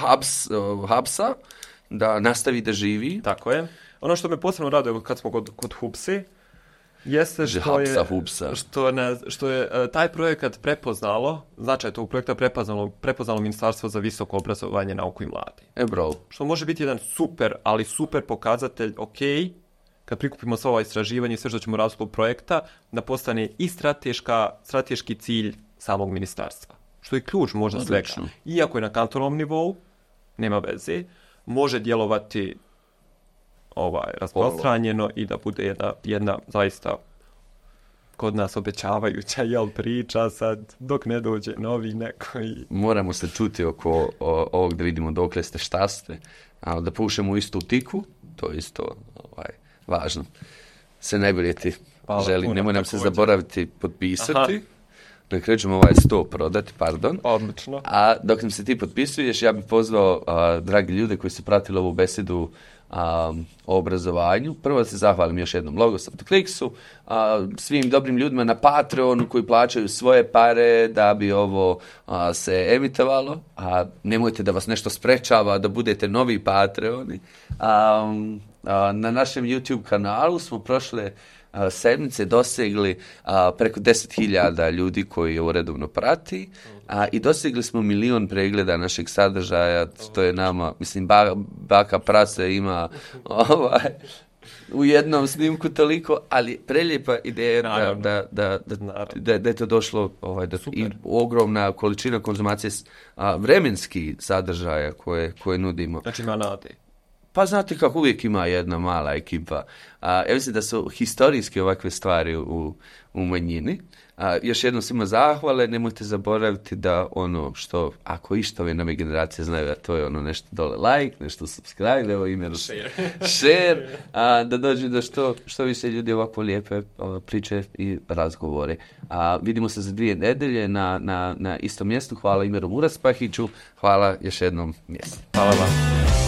Hapsa da nastavi da živi. Tako je. Ono što me posebno raduje kad smo kod Hupsi, jeste što je taj projekat prepoznalo, značaj tog projekta prepoznalo Ministarstvo za visoko obrazovanje, nauku i mladi. Bravo. Što može biti jedan super pokazatelj, kad prikupimo sva ova istraživanja i sve što ćemo razliku projekta, da postane i strateški cilj samog ministarstva. Što je ključ možda svega. Iako je na kantonalnom nivou, nema veze, može djelovati rasprostranjeno i da bude jedna zaista kod nas obećavajuća priča sad, dok ne dođe novi neko. Moramo se čuti oko ovog da vidimo dokle ste, šta ste, ali da pušemo u istu tiku, to je isto važno. Sve najbolje ti želim. Nemoj nam se zaboraviti potpisati. Dok krećemo 100 prodati, pardon. Odlično. A dok nam se ti potpisuješ, ja bih pozvao dragi ljude koji su pratili ovu besedu o obrazovanju. Prvo da se zahvalim još jednom Logosoftu Kliksu, svim dobrim ljudima na Patreonu koji plaćaju svoje pare da bi ovo se emitovalo. Nemojte da vas nešto sprečava da budete novi Patreoni. Na našem YouTube kanalu smo prošle sedmice dosegli preko 10.000 ljudi koji je uredovno prati i dosegli smo 1 milion pregleda našeg sadržaja, to je nama, mislim, baka prase ima u jednom snimku toliko, ali prelijepa ideja Naravno. da je to došlo i ogromna količina konzumacije vremenskih sadržaja koje nudimo. Znači ima nade. Pa znate kako uvijek ima jedna mala ekipa. Ja mislim da su historijski ovakve stvari u manjini. Još jednom svima zahvale, nemojte zaboraviti da ono što, ako išta ove nove generacije znaju, a to je ono nešto dole like, nešto subscribe, evo ime share, da dođe do što više ljudi ovako lijepe priče i razgovore. Vidimo se za 2 nedelje na istom mjestu. Hvala Imeru Muraspahiću, hvala još jednom mjestu. Hvala vam.